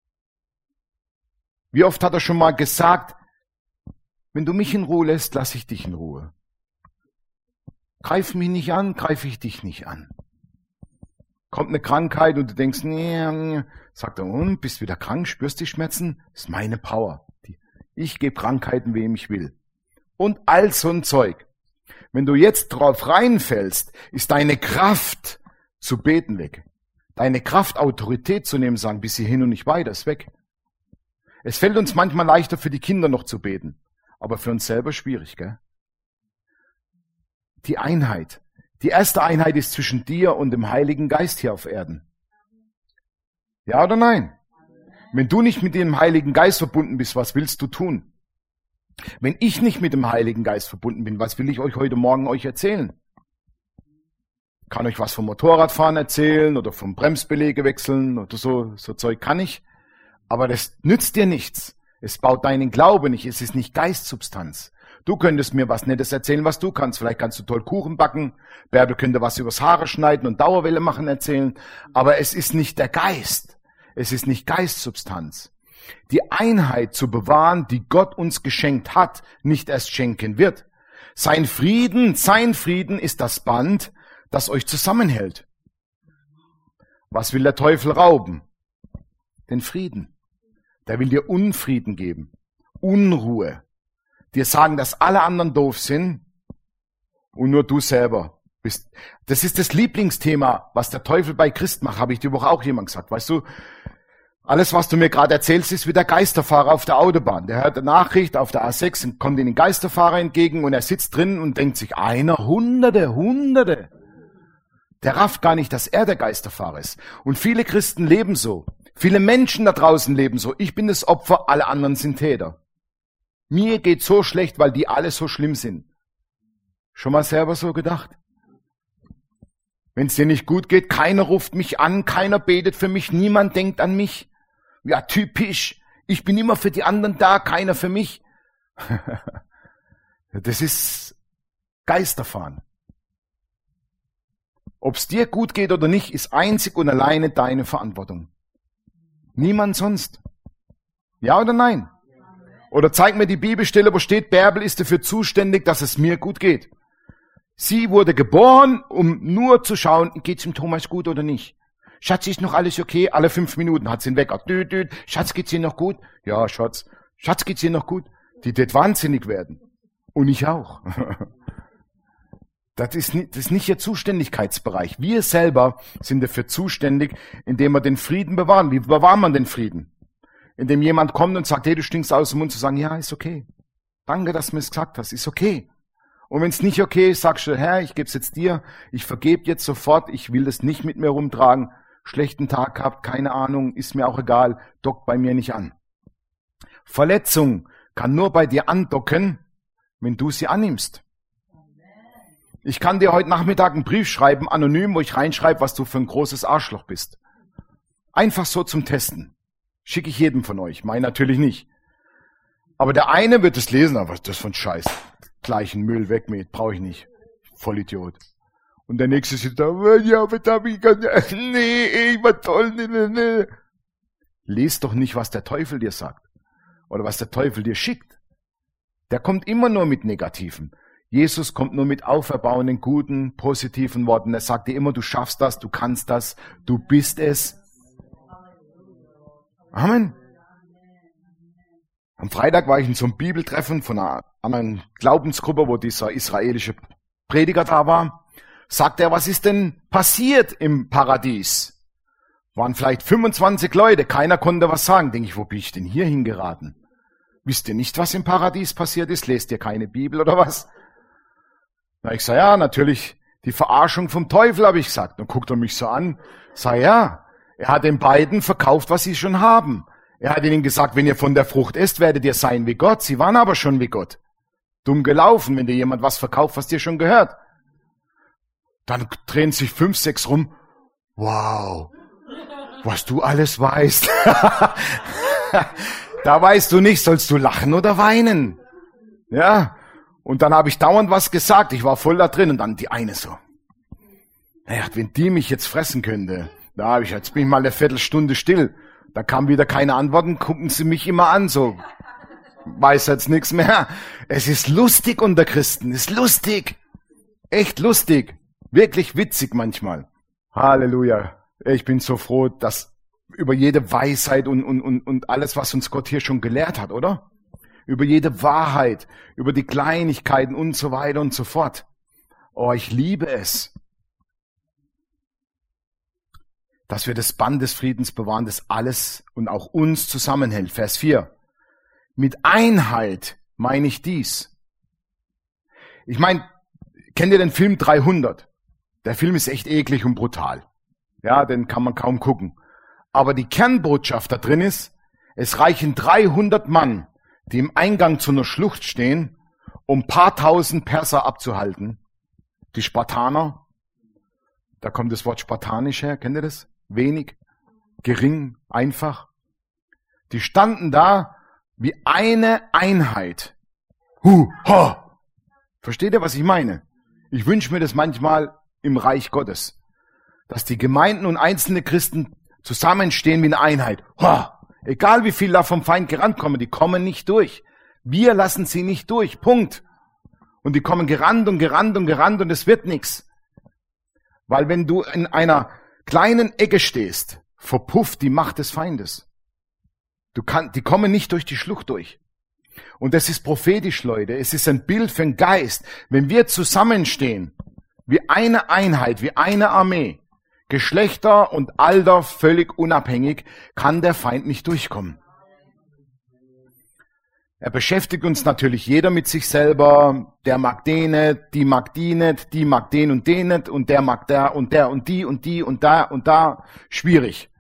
Wie oft hat er schon mal gesagt, wenn du mich in Ruhe lässt, lasse ich dich in Ruhe. Greif mich nicht an, greife ich dich nicht an. Kommt eine Krankheit und du denkst, nee, sagt er, und bist wieder krank, spürst die Schmerzen? Das ist meine Power. Ich gebe Krankheiten, wem ich will. Und all so ein Zeug. Wenn du jetzt drauf reinfällst, ist deine Kraft zu beten weg. Deine Kraft, Autorität zu nehmen, sagen, bis hierhin und nicht weiter, ist weg. Es fällt uns manchmal leichter, für die Kinder noch zu beten. Aber für uns selber schwierig, gell? Die Einheit. Die erste Einheit ist zwischen dir und dem Heiligen Geist hier auf Erden. Ja oder nein? Wenn du nicht mit dem Heiligen Geist verbunden bist, was willst du tun? Wenn ich nicht mit dem Heiligen Geist verbunden bin, was will ich euch heute Morgen erzählen? Kann euch was vom Motorradfahren erzählen oder vom Bremsbeläge wechseln oder so Zeug kann ich. Aber das nützt dir nichts. Es baut deinen Glauben nicht. Es ist nicht Geistsubstanz. Du könntest mir was Nettes erzählen, was du kannst. Vielleicht kannst du toll Kuchen backen. Bärbel könnte was übers Haare schneiden und Dauerwelle machen erzählen. Aber es ist nicht der Geist. Es ist nicht Geistsubstanz. Die Einheit zu bewahren, die Gott uns geschenkt hat, nicht erst schenken wird. Sein Frieden ist das Band, das euch zusammenhält. Was will der Teufel rauben? Den Frieden. Der will dir Unfrieden geben. Unruhe. Dir sagen, dass alle anderen doof sind und nur du selber bist. Das ist das Lieblingsthema, was der Teufel bei Christen macht, habe ich die Woche auch jemand gesagt. Weißt du, alles, was du mir gerade erzählst, ist wie der Geisterfahrer auf der Autobahn. Der hört eine Nachricht auf der A6 und kommt in den Geisterfahrer entgegen und er sitzt drin und denkt sich, Hunderte. Der rafft gar nicht, dass er der Geisterfahrer ist. Und viele Christen leben so. Viele Menschen da draußen leben so. Ich bin das Opfer, alle anderen sind Täter. Mir geht so schlecht, weil die alle so schlimm sind. Schon mal selber so gedacht? Wenn es dir nicht gut geht, keiner ruft mich an, keiner betet für mich, niemand denkt an mich. Ja, typisch. Ich bin immer für die anderen da, keiner für mich. Das ist Geisterfahren. Ob es dir gut geht oder nicht, ist einzig und alleine deine Verantwortung. Niemand sonst. Ja oder nein? Oder zeig mir die Bibelstelle, wo steht, Bärbel ist dafür zuständig, dass es mir gut geht. Sie wurde geboren, um nur zu schauen, geht's dem Thomas gut oder nicht. Schatz, ist noch alles okay? Alle 5 Minuten hat sie ihn weg. Schatz, geht's dir noch gut? Ja, Schatz. Schatz, geht's dir noch gut? Die wird wahnsinnig werden. Und ich auch. Das ist nicht ihr Zuständigkeitsbereich. Wir selber sind dafür zuständig, indem wir den Frieden bewahren. Wie bewahren wir den Frieden? Indem jemand kommt und sagt, hey, du stinkst aus dem Mund, zu sagen, ja, ist okay. Danke, dass du mir es gesagt hast, ist okay. Und wenn es nicht okay ist, sagst du, Herr, ich gebe es jetzt dir, ich vergebe jetzt sofort, ich will das nicht mit mir rumtragen, schlechten Tag gehabt, keine Ahnung, ist mir auch egal, dockt bei mir nicht an. Verletzung kann nur bei dir andocken, wenn du sie annimmst. Ich kann dir heute Nachmittag einen Brief schreiben, anonym, wo ich reinschreibe, was du für ein großes Arschloch bist. Einfach so zum Testen. Schicke ich jedem von euch, mein natürlich nicht. Aber der eine wird es lesen, aber was ist das für ein Scheiß? Gleichen Müll weg mit, brauche ich nicht. Vollidiot. Und der nächste sitzt da, ja, nee, ich war toll, nee. Lies doch nicht, was der Teufel dir sagt. Oder was der Teufel dir schickt. Der kommt immer nur mit Negativen. Jesus kommt nur mit auferbauenden, guten, positiven Worten. Er sagt dir immer, du schaffst das, du kannst das, du bist es. Amen. Am Freitag war ich in so einem Bibeltreffen von einer anderen Glaubensgruppe, wo dieser israelische Prediger da war. Sagt er, was ist denn passiert im Paradies? Waren vielleicht 25 Leute, keiner konnte was sagen. Denke ich, wo bin ich denn hier hingeraten? Wisst ihr nicht, was im Paradies passiert ist? Lest ihr keine Bibel oder was? Na, ich sage, ja, natürlich die Verarschung vom Teufel, habe ich gesagt. Dann guckt er mich so an, sag ja, er hat den beiden verkauft, was sie schon haben. Er hat ihnen gesagt, wenn ihr von der Frucht esst, werdet ihr sein wie Gott. Sie waren aber schon wie Gott. Dumm gelaufen, wenn dir jemand was verkauft, was dir schon gehört. Dann drehen sich 5, 6 rum. Wow, was du alles weißt. Da weißt du nicht, sollst du lachen oder weinen? Ja. Und dann habe ich dauernd was gesagt. Ich war voll da drin. Und dann die eine so. Naja, wenn die mich jetzt fressen könnte, jetzt bin ich mal eine Viertelstunde still. Da kam wieder keine Antworten, gucken sie mich immer an, so. Weiß jetzt nichts mehr. Es ist lustig unter Christen. Es ist lustig. Echt lustig. Wirklich witzig manchmal. Halleluja. Ich bin so froh, dass über jede Weisheit und alles, was uns Gott hier schon gelehrt hat, oder? Über jede Wahrheit, über die Kleinigkeiten und so weiter und so fort. Oh, ich liebe es, dass wir das Band des Friedens bewahren, das alles und auch uns zusammenhält. Vers 4. Mit Einheit meine ich dies. Ich meine, kennt ihr den Film 300? Der Film ist echt eklig und brutal. Ja, den kann man kaum gucken. Aber die Kernbotschaft da drin ist, es reichen 300 Mann, die im Eingang zu einer Schlucht stehen, um ein paar tausend Perser abzuhalten. Die Spartaner, da kommt das Wort spartanisch her, kennt ihr das? Wenig, gering, einfach. Die standen da wie eine Einheit. Ha! Versteht ihr, was ich meine? Ich wünsche mir das manchmal im Reich Gottes, dass die Gemeinden und einzelne Christen zusammenstehen wie eine Einheit. Ha! Egal wie viel da vom Feind gerannt kommen, die kommen nicht durch. Wir lassen sie nicht durch. Punkt. Und die kommen gerannt und es wird nichts. Weil wenn du in einer kleinen Ecke stehst, verpufft die Macht des Feindes. Die kommen nicht durch die Schlucht durch. Und das ist prophetisch, Leute. Es ist ein Bild für den Geist. Wenn wir zusammenstehen, wie eine Einheit, wie eine Armee, Geschlechter und Alter völlig unabhängig, kann der Feind nicht durchkommen. Er beschäftigt uns natürlich jeder mit sich selber. Der mag den nicht, die mag die nicht, die mag den und den nicht und der mag der und die und da und da. Schwierig.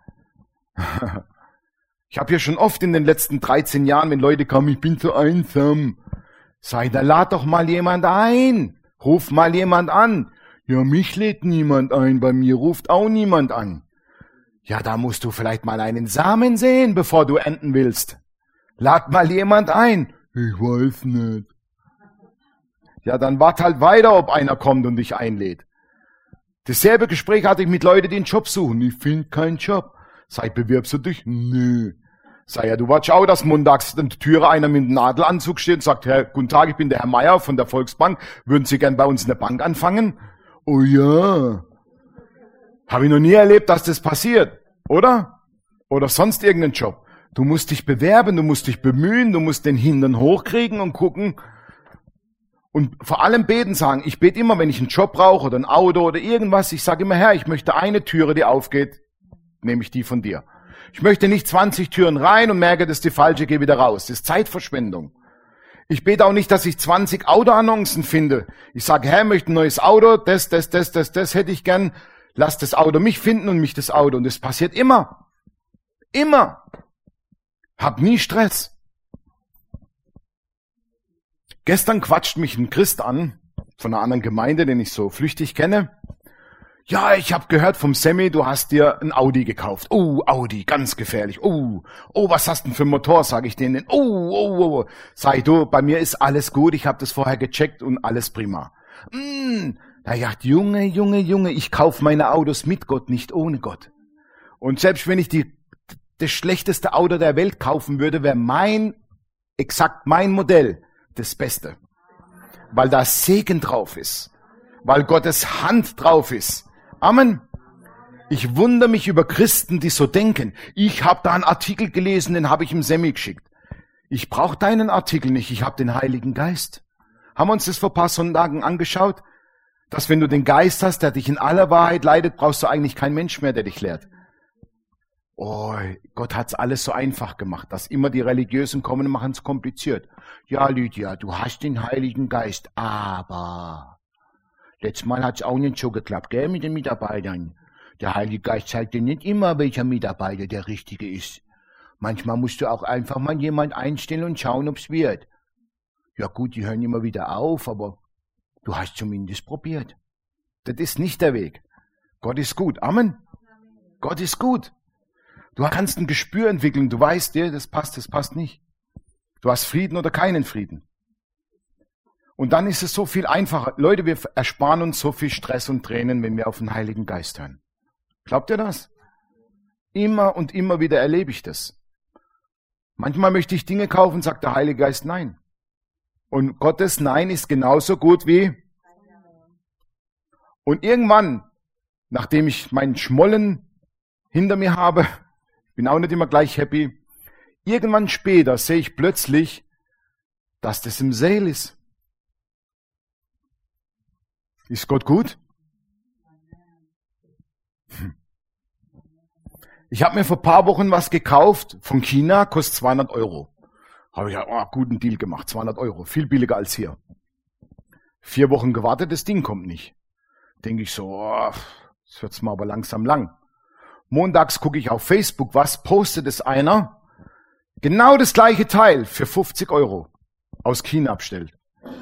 Ich habe hier schon oft in den letzten 13 Jahren, wenn Leute kommen, ich bin so einsam, sag, da lad doch mal jemand ein. Ruf mal jemand an. Ja, mich lädt niemand ein, bei mir ruft auch niemand an. Ja, da musst du vielleicht mal einen Samen säen, bevor du ernten willst. Lad mal jemand ein. Ich weiß nicht. Ja, dann wart halt weiter, ob einer kommt und dich einlädt. Dasselbe Gespräch hatte ich mit Leuten, die einen Job suchen. Ich finde keinen Job. Sag, bewirbst du dich? Nö. Sag ja, du watsch auch, dass montags an der Türe einer mit einem Nadelanzug steht und sagt, Herr, guten Tag, ich bin der Herr Meier von der Volksbank. Würden Sie gern bei uns in der Bank anfangen? Oh ja. Habe ich noch nie erlebt, dass das passiert, oder? Oder sonst irgendeinen Job. Du musst dich bewerben, du musst dich bemühen, du musst den Hintern hochkriegen und gucken. Und vor allem beten sagen. Ich bete immer, wenn ich einen Job brauche oder ein Auto oder irgendwas. Ich sage immer, Herr, ich möchte eine Türe, die aufgeht, nämlich die von dir. Ich möchte nicht 20 Türen rein und merke, das ist die falsche, gehe wieder raus. Das ist Zeitverschwendung. Ich bete auch nicht, dass ich 20 Autoannoncen finde. Ich sage, Herr, ich möchte ein neues Auto, das hätte ich gern. Lass das Auto mich finden und mich das Auto. Und das passiert immer. Immer. Hab nie Stress. Gestern quatscht mich ein Christ an, von einer anderen Gemeinde, den ich so flüchtig kenne. Ja, ich habe gehört vom Sammy, du hast dir ein Audi gekauft. Oh, Audi, ganz gefährlich. Oh, was hast du denn für einen Motor, sage ich denen. Oh. Sag ich, du, bei mir ist alles gut, ich habe das vorher gecheckt und alles prima. Da sagt, Junge, ich kaufe meine Autos mit Gott, nicht ohne Gott. Und selbst wenn ich das schlechteste Auto der Welt kaufen würde, wäre exakt mein Modell das Beste. Weil da Segen drauf ist. Weil Gottes Hand drauf ist. Amen. Ich wundere mich über Christen, die so denken. Ich habe da einen Artikel gelesen, den habe ich im Semi geschickt. Ich brauche deinen Artikel nicht, ich habe den Heiligen Geist. Haben wir uns das vor ein paar Sonntagen angeschaut? Dass wenn du den Geist hast, der dich in aller Wahrheit leitet, brauchst du eigentlich keinen Mensch mehr, der dich lehrt. Oh, Gott hat's alles so einfach gemacht, dass immer die Religiösen kommen und machen es kompliziert. Ja, Lydia, du hast den Heiligen Geist, aber letztes Mal hat's auch nicht so geklappt, gell, mit den Mitarbeitern. Der Heilige Geist zeigt dir nicht immer, welcher Mitarbeiter der Richtige ist. Manchmal musst du auch einfach mal jemand einstellen und schauen, ob's wird. Ja gut, die hören immer wieder auf, aber du hast zumindest probiert. Das ist nicht der Weg. Gott ist gut. Amen. Gott ist gut. Du kannst ein Gespür entwickeln. Du weißt dir, das passt nicht. Du hast Frieden oder keinen Frieden. Und dann ist es so viel einfacher. Leute, wir ersparen uns so viel Stress und Tränen, wenn wir auf den Heiligen Geist hören. Glaubt ihr das? Immer und immer wieder erlebe ich das. Manchmal möchte ich Dinge kaufen, sagt der Heilige Geist nein. Und Gottes Nein ist genauso gut wie. Und irgendwann, nachdem ich meinen Schmollen hinter mir habe, bin auch nicht immer gleich happy, irgendwann später sehe ich plötzlich, dass das im Sale ist. Ist Gott gut? Ich habe mir vor ein paar Wochen was gekauft von China, kostet 200 €. Habe ich ja guten Deal gemacht, 200 €, viel billiger als hier. 4 Wochen gewartet, das Ding kommt nicht. Denke ich so, das wird's mal aber langsam lang. Montags gucke ich auf Facebook, was postet es einer? Genau das gleiche Teil für 50 € aus China bestellt.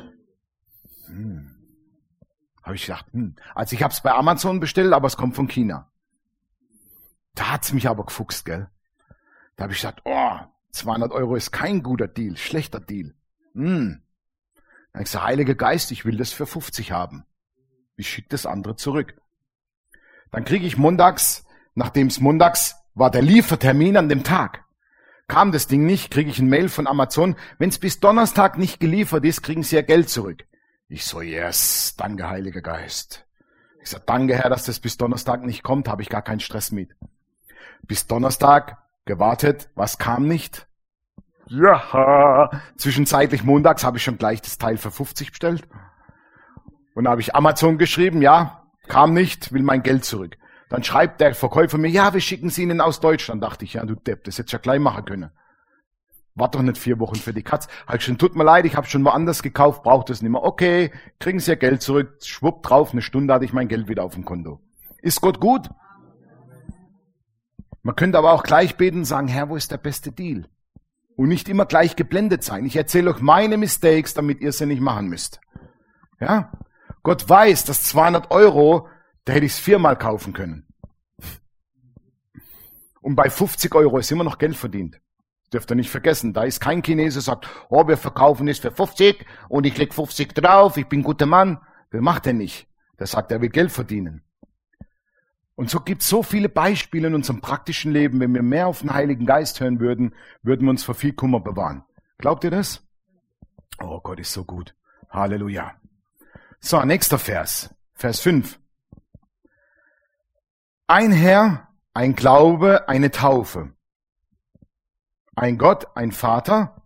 Habe ich gedacht, also ich habe es bei Amazon bestellt, aber es kommt von China. Da hat's mich aber gefuchst, gell? Da habe ich gesagt, 200 € ist kein guter Deal, schlechter Deal. Dann habe ich gesagt, Heiliger Geist, ich will das für 50 haben. Ich schicke das andere zurück. Dann kriege ich montags, nachdem es montags war der Liefertermin an dem Tag, kam das Ding nicht, kriege ich ein Mail von Amazon, wenn es bis Donnerstag nicht geliefert ist, kriegen Sie Ihr Geld zurück. Ich so, yes, danke Heiliger Geist. Ich so, danke Herr, dass das bis Donnerstag nicht kommt, habe ich gar keinen Stress mit. Bis Donnerstag gewartet, was kam nicht? Ja, zwischenzeitlich montags habe ich schon gleich das Teil für 50 bestellt. Und da habe ich Amazon geschrieben, ja, kam nicht, will mein Geld zurück. Dann schreibt der Verkäufer mir, ja, wir schicken Sie Ihnen aus Deutschland. Dachte ich, ja, du Depp, das hättest du ja gleich machen können. Warte doch nicht 4 Wochen für die Katz. Halt schon, tut mir leid, ich habe schon woanders gekauft, braucht es nicht mehr. Okay, kriegen Sie Ihr Geld zurück, schwupp drauf, 1 Stunde hatte ich mein Geld wieder auf dem Konto. Ist Gott gut? Man könnte aber auch gleich beten und sagen, Herr, wo ist der beste Deal? Und nicht immer gleich geblendet sein. Ich erzähle euch meine Mistakes, damit ihr sie nicht machen müsst. Ja? Gott weiß, dass 200 €, da hätte ich es 4-mal kaufen können. Und bei 50 € ist immer noch Geld verdient. Dürft ihr nicht vergessen. Da ist kein Chinese, der sagt, wir verkaufen es für 50 und ich leg 50 drauf, ich bin ein guter Mann. Der macht er nicht. Der sagt, er will Geld verdienen. Und so gibt es so viele Beispiele in unserem praktischen Leben. Wenn wir mehr auf den Heiligen Geist hören würden, würden wir uns vor viel Kummer bewahren. Glaubt ihr das? Oh, Gott ist so gut. Halleluja. So, nächster Vers. Vers 5. Ein Herr, ein Glaube, eine Taufe. Ein Gott, ein Vater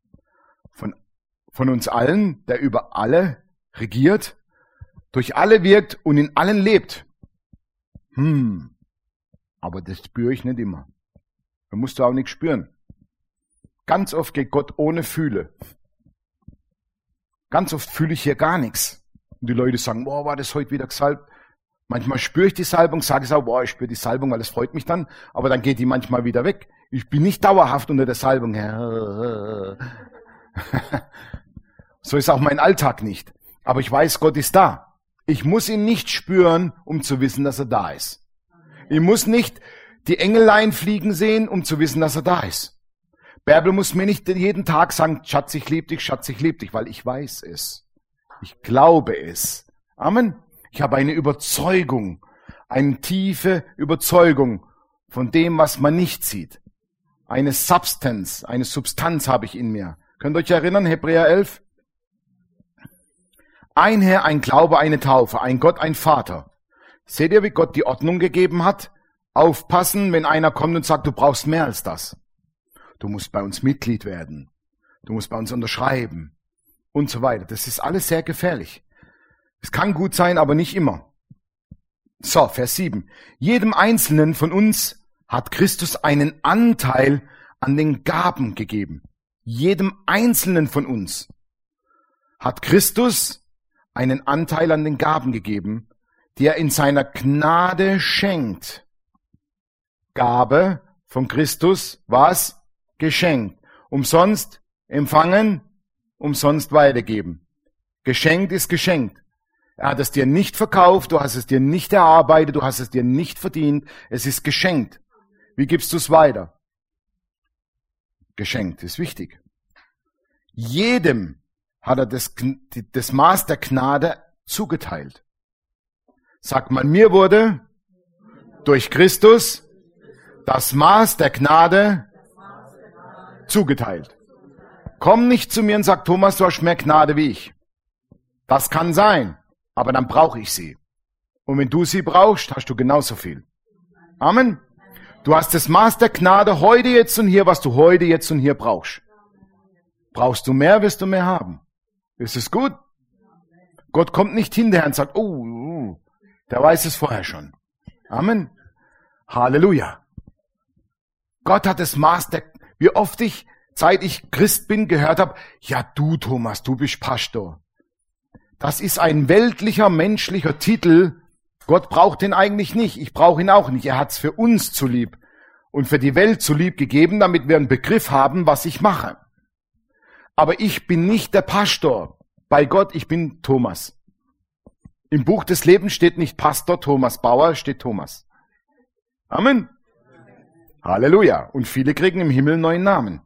von uns allen, der über alle regiert, durch alle wirkt und in allen lebt. Aber das spüre ich nicht immer. Da musst du auch nicht spüren. Ganz oft geht Gott ohne Fühle. Ganz oft fühle ich hier gar nichts. Und die Leute sagen, boah, war das heute wieder gesalbt? Manchmal spüre ich die Salbung, sage es auch, boah, ich spüre die Salbung, weil es freut mich dann. Aber dann geht die manchmal wieder weg. Ich bin nicht dauerhaft unter der Salbung. So ist auch mein Alltag nicht. Aber ich weiß, Gott ist da. Ich muss ihn nicht spüren, um zu wissen, dass er da ist. Ich muss nicht die Engelein fliegen sehen, um zu wissen, dass er da ist. Bärbel muss mir nicht jeden Tag sagen, Schatz, ich lieb dich, Schatz, ich lieb dich, weil ich weiß es. Ich glaube es. Amen. Ich habe eine Überzeugung, eine tiefe Überzeugung von dem, was man nicht sieht. Eine Substanz habe ich in mir. Könnt ihr euch erinnern, Hebräer 11? Ein Herr, ein Glaube, eine Taufe, ein Gott, ein Vater. Seht ihr, wie Gott die Ordnung gegeben hat? Aufpassen, wenn einer kommt und sagt, du brauchst mehr als das. Du musst bei uns Mitglied werden. Du musst bei uns unterschreiben. Und so weiter. Das ist alles sehr gefährlich. Es kann gut sein, aber nicht immer. So, Vers 7. Jedem Einzelnen von uns hat Christus einen Anteil an den Gaben gegeben. Jedem Einzelnen von uns hat Christus einen Anteil an den Gaben gegeben, die er in seiner Gnade schenkt. Gabe von Christus, was? Geschenkt. Umsonst empfangen, umsonst weitergeben. Geschenkt ist geschenkt. Er hat es dir nicht verkauft, du hast es dir nicht erarbeitet, du hast es dir nicht verdient. Es ist geschenkt. Wie gibst du es weiter? Geschenkt ist wichtig. Jedem hat er das Maß der Gnade zugeteilt. Sagt man, mir wurde durch Christus das Maß der Gnade zugeteilt. Komm nicht zu mir und sag, Thomas, du hast mehr Gnade wie ich. Das kann sein, aber dann brauche ich sie. Und wenn du sie brauchst, hast du genauso viel. Amen. Du hast das Maß der Gnade heute, jetzt und hier, was du heute, jetzt und hier brauchst. Brauchst du mehr, wirst du mehr haben. Ist es gut? Gott kommt nicht hinterher und sagt, der weiß es vorher schon. Amen. Halleluja. Gott hat das Maß der, wie oft ich, seit ich Christ bin, gehört habe, ja du Thomas, du bist Pastor. Das ist ein weltlicher, menschlicher Titel. Gott braucht den eigentlich nicht. Ich brauche ihn auch nicht. Er hat es für uns zulieb und für die Welt zulieb gegeben, damit wir einen Begriff haben, was ich mache. Aber ich bin nicht der Pastor. Bei Gott, ich bin Thomas. Im Buch des Lebens steht nicht Pastor Thomas Bauer, steht Thomas. Amen. Halleluja. Und viele kriegen im Himmel einen neuen Namen.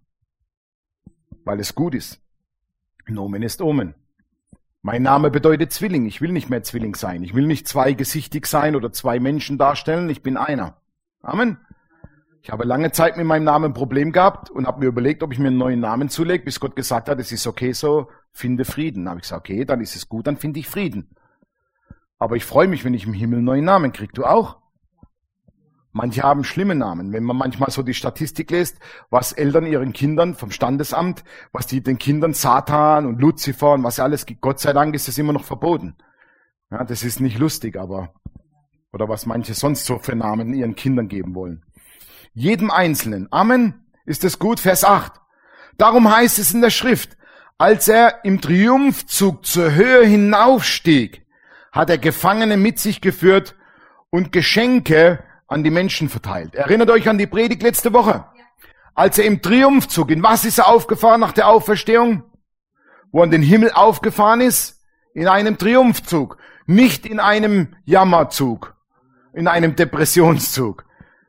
Weil es gut ist. Nomen ist Omen. Mein Name bedeutet Zwilling. Ich will nicht mehr Zwilling sein. Ich will nicht zweigesichtig sein oder zwei Menschen darstellen. Ich bin einer. Amen. Ich habe lange Zeit mit meinem Namen ein Problem gehabt und habe mir überlegt, ob ich mir einen neuen Namen zulege, bis Gott gesagt hat, es ist okay so, finde Frieden. Dann habe ich gesagt, okay, dann ist es gut, dann finde ich Frieden. Aber ich freue mich, wenn ich im Himmel einen neuen Namen kriege. Du auch? Manche haben schlimme Namen. Wenn man manchmal so die Statistik liest, was Eltern ihren Kindern vom Standesamt, was die den Kindern Satan und Luzifer und was alles gibt, Gott sei Dank ist das immer noch verboten. Ja, das ist nicht lustig, aber, oder was manche sonst so für Namen ihren Kindern geben wollen. Jedem Einzelnen. Amen. Ist das gut? Vers 8. Darum heißt es in der Schrift, als er im Triumphzug zur Höhe hinaufstieg, hat er Gefangene mit sich geführt und Geschenke an die Menschen verteilt. Erinnert euch an die Predigt letzte Woche. Als er im Triumphzug, in was ist er aufgefahren nach der Auferstehung? Wo er in den Himmel aufgefahren ist? In einem Triumphzug. Nicht in einem Jammerzug. In einem Depressionszug.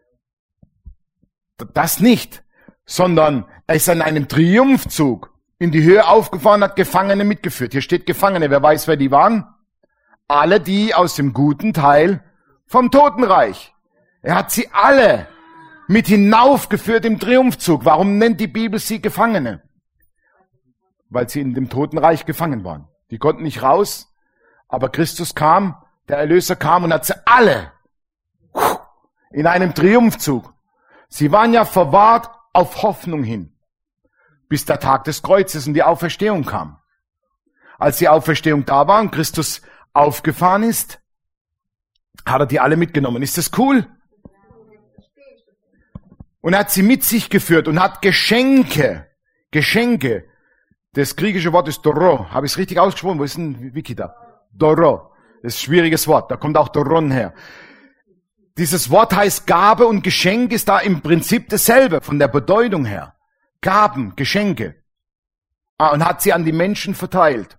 Das nicht. Sondern er ist in einem Triumphzug in die Höhe aufgefahren, hat Gefangene mitgeführt. Hier steht Gefangene. Wer weiß, wer die waren? Alle, die aus dem guten Teil vom Totenreich. Er hat sie alle mit hinaufgeführt im Triumphzug. Warum nennt die Bibel sie Gefangene? Weil sie in dem Totenreich gefangen waren. Die konnten nicht raus, aber Christus kam, der Erlöser kam und hat sie alle in einem Triumphzug. Sie waren ja verwahrt auf Hoffnung hin, bis der Tag des Kreuzes und die Auferstehung kam. Als die Auferstehung da war und Christus aufgefahren ist, hat er die alle mitgenommen. Ist das cool? Und er hat sie mit sich geführt und hat Geschenke. Das griechische Wort ist Doro. Habe ich es richtig ausgesprochen? Wo ist denn Wiki da? Doro. Das ist ein schwieriges Wort. Da kommt auch Doron her. Dieses Wort heißt Gabe und Geschenk ist da im Prinzip dasselbe, von der Bedeutung her. Gaben, Geschenke. Und hat sie an die Menschen verteilt.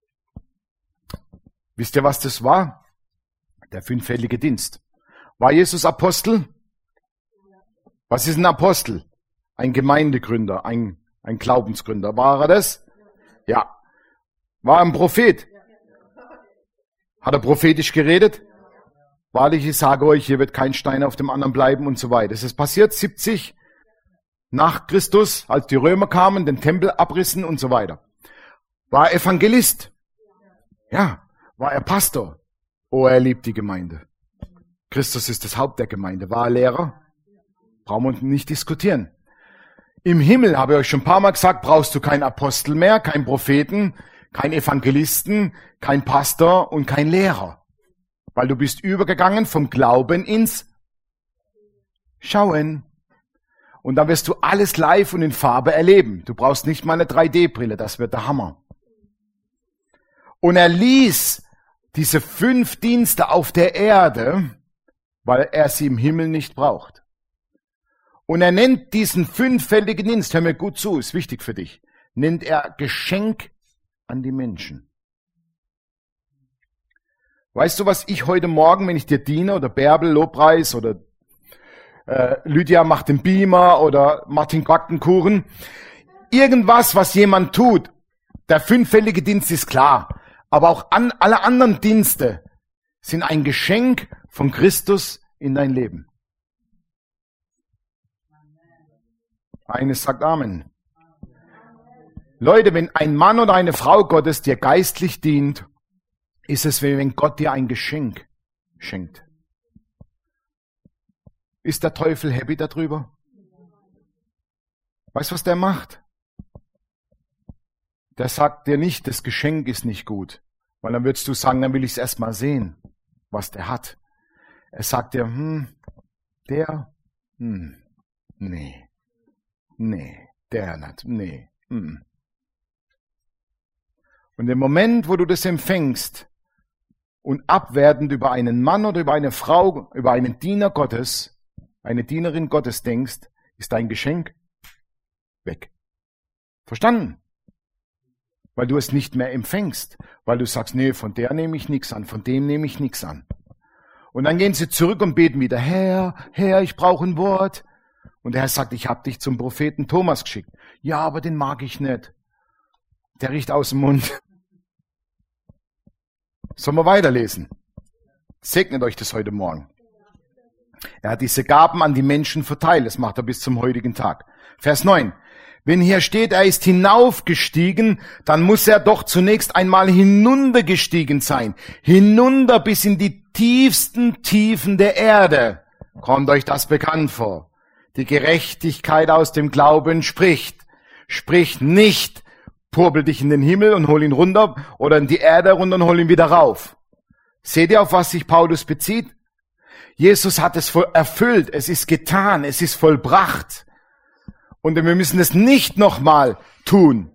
Wisst ihr, was das war? Der fünffällige Dienst. War Jesus Apostel? Was ist ein Apostel? Ein Gemeindegründer, ein Glaubensgründer. War er das? Ja. War er ein Prophet? Hat er prophetisch geredet? Wahrlich, ich sage euch, hier wird kein Stein auf dem anderen bleiben und so weiter. Es ist passiert 70 nach Christus, als die Römer kamen, den Tempel abrissen und so weiter. War er Evangelist? Ja. War er Pastor? Oh, er liebt die Gemeinde. Christus ist das Haupt der Gemeinde. War er Lehrer? Brauchen wir nicht diskutieren. Im Himmel, habe ich euch schon ein paar Mal gesagt, brauchst du keinen Apostel mehr, keinen Propheten, keinen Evangelisten, keinen Pastor und keinen Lehrer. Weil du bist übergegangen vom Glauben ins Schauen. Und dann wirst du alles live und in Farbe erleben. Du brauchst nicht mal eine 3D-Brille, das wird der Hammer. Und er ließ diese 5 Dienste auf der Erde, weil er sie im Himmel nicht braucht. Und er nennt diesen 5-fältigen Dienst, hör mir gut zu, ist wichtig für dich, nennt er Geschenk an die Menschen. Weißt du, was ich heute Morgen, wenn ich dir diene, oder Bärbel, Lobpreis, oder Lydia macht den Beamer, oder Martin backt einen Kuchen, irgendwas, was jemand tut, der 5-fällige Dienst ist klar, aber auch alle anderen Dienste sind ein Geschenk von Christus in dein Leben. Eines sagt Amen. Leute, wenn ein Mann oder eine Frau Gottes dir geistlich dient, ist es, wie wenn Gott dir ein Geschenk schenkt. Ist der Teufel happy darüber? Weißt du, was der macht? Der sagt dir nicht, das Geschenk ist nicht gut. Weil dann würdest du sagen, dann will ich es erst mal sehen, was der hat. Er sagt dir, nee, der nicht, nee. Und im Moment, wo du das empfängst und abwertend über einen Mann oder über eine Frau, über einen Diener Gottes, eine Dienerin Gottes denkst, ist dein Geschenk weg. Verstanden? Weil du es nicht mehr empfängst. Weil du sagst, nee, von der nehme ich nichts an, von dem nehme ich nichts an. Und dann gehen sie zurück und beten wieder, Herr, ich brauche ein Wort. Und der Herr sagt, ich habe dich zum Propheten Thomas geschickt. Ja, aber den mag ich nicht. Der riecht aus dem Mund. Sollen wir weiterlesen? Segnet euch das heute Morgen. Er hat diese Gaben an die Menschen verteilt. Das macht er bis zum heutigen Tag. Vers 9. Wenn hier steht, er ist hinaufgestiegen, dann muss er doch zunächst einmal hinuntergestiegen sein. Hinunter bis in die tiefsten Tiefen der Erde. Kommt euch das bekannt vor? Die Gerechtigkeit aus dem Glauben spricht nicht, purbel dich in den Himmel und hol ihn runter oder in die Erde runter und hol ihn wieder rauf. Seht ihr, auf was sich Paulus bezieht? Jesus hat es erfüllt, es ist getan, es ist vollbracht. Und wir müssen es nicht nochmal tun.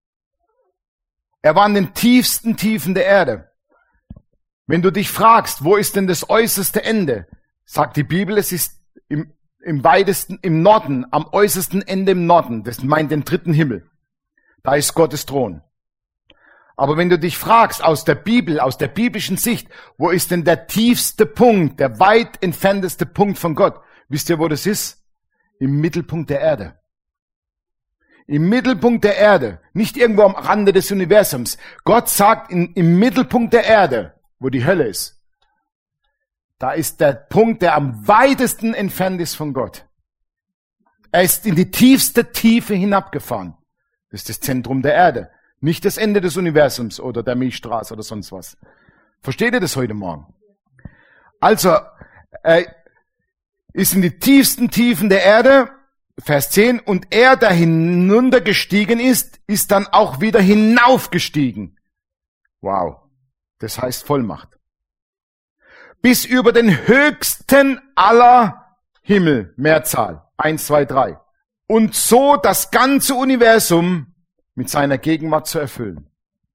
Er war in den tiefsten Tiefen der Erde. Wenn du dich fragst, wo ist denn das äußerste Ende? Sagt die Bibel, es ist im weitesten, im Norden, am äußersten Ende im Norden. Das meint den 3. Himmel. Da ist Gottes Thron. Aber wenn du dich fragst, aus der Bibel, aus der biblischen Sicht, wo ist denn der tiefste Punkt, der weit entfernteste Punkt von Gott? Wisst ihr, wo das ist? Im Mittelpunkt der Erde. Im Mittelpunkt der Erde, nicht irgendwo am Rande des Universums. Gott sagt im Mittelpunkt der Erde, wo die Hölle ist, Da ist der Punkt, der am weitesten entfernt ist von Gott. Er ist in die tiefste Tiefe hinabgefahren. Das ist das Zentrum der Erde. Nicht das Ende des Universums oder der Milchstraße oder sonst was. Versteht ihr das heute Morgen? Also, er ist in die tiefsten Tiefen der Erde, Vers 10, und er, der hinuntergestiegen ist, ist dann auch wieder hinaufgestiegen. Wow. Das heißt Vollmacht. Bis über den höchsten aller Himmel, Mehrzahl, 1, 2, 3. Und so das ganze Universum mit seiner Gegenwart zu erfüllen.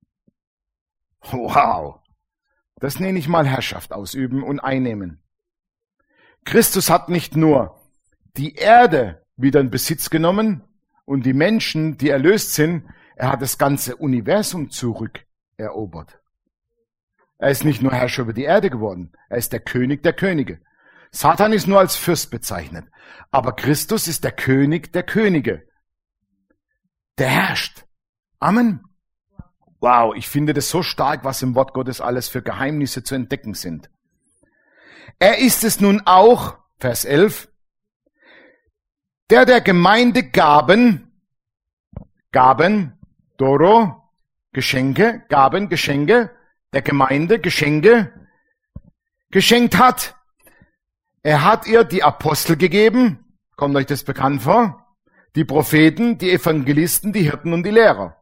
Wow. Das nenne ich mal Herrschaft ausüben und einnehmen. Christus hat nicht nur die Erde wieder in Besitz genommen und die Menschen, die erlöst sind, er hat das ganze Universum zurückerobert. Er ist nicht nur Herrscher über die Erde geworden, er ist der König der Könige. Satan ist nur als Fürst bezeichnet, aber Christus ist der König der Könige. Der herrscht. Amen. Wow, ich finde das so stark, was im Wort Gottes alles für Geheimnisse zu entdecken sind. Er ist es nun auch, Vers 11, der Gemeinde Gaben, Doro, Geschenke, Gaben, Geschenke, der Gemeinde Geschenke geschenkt hat. Er hat ihr die Apostel gegeben, kommt euch das bekannt vor? Die Propheten, die Evangelisten, die Hirten und die Lehrer.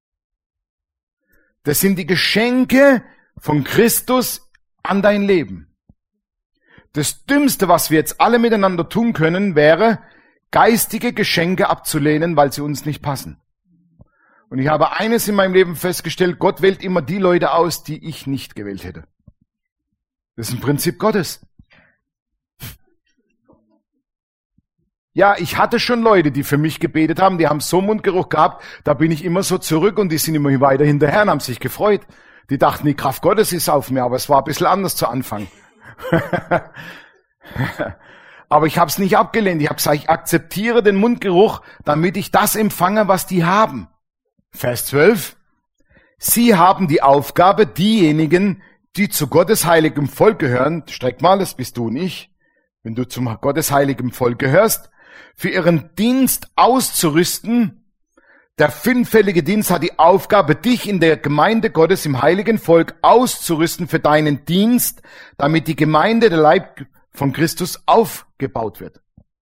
Das sind die Geschenke von Christus an dein Leben. Das Dümmste, was wir jetzt alle miteinander tun können, wäre, geistige Geschenke abzulehnen, weil sie uns nicht passen. Und ich habe eines in meinem Leben festgestellt, Gott wählt immer die Leute aus, die ich nicht gewählt hätte. Das ist ein Prinzip Gottes. Ja, ich hatte schon Leute, die für mich gebetet haben, die haben so Mundgeruch gehabt, da bin ich immer so zurück und die sind immer weiter hinterher und haben sich gefreut. Die dachten, die Kraft Gottes ist auf mir, aber es war ein bisschen anders zu Anfang. Aber ich habe es nicht abgelehnt. Ich habe gesagt, ich akzeptiere den Mundgeruch, damit ich das empfange, was die haben. Vers 12. Sie haben die Aufgabe, diejenigen, die zu Gottes heiligem Volk gehören, streck mal, das bist du und ich, wenn du zum Gottes heiligem Volk gehörst, für ihren Dienst auszurüsten. Der fünffällige Dienst hat die Aufgabe, dich in der Gemeinde Gottes im heiligen Volk auszurüsten für deinen Dienst, damit die Gemeinde, der Leib von Christus, aufgebaut wird.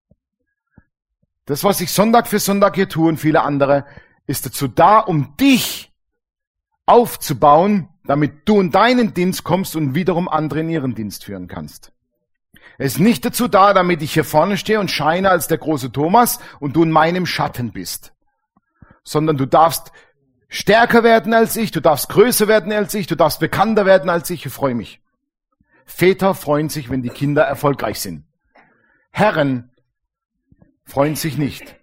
Das, was ich Sonntag für Sonntag hier tue und viele andere, ist dazu da, um dich aufzubauen, damit du in deinen Dienst kommst und wiederum andere in ihren Dienst führen kannst. Es ist nicht dazu da, damit ich hier vorne stehe und scheine als der große Thomas und du in meinem Schatten bist, sondern du darfst stärker werden als ich, du darfst größer werden als ich, du darfst bekannter werden als ich freue mich. Väter freuen sich, wenn die Kinder erfolgreich sind. Herren freuen sich nicht.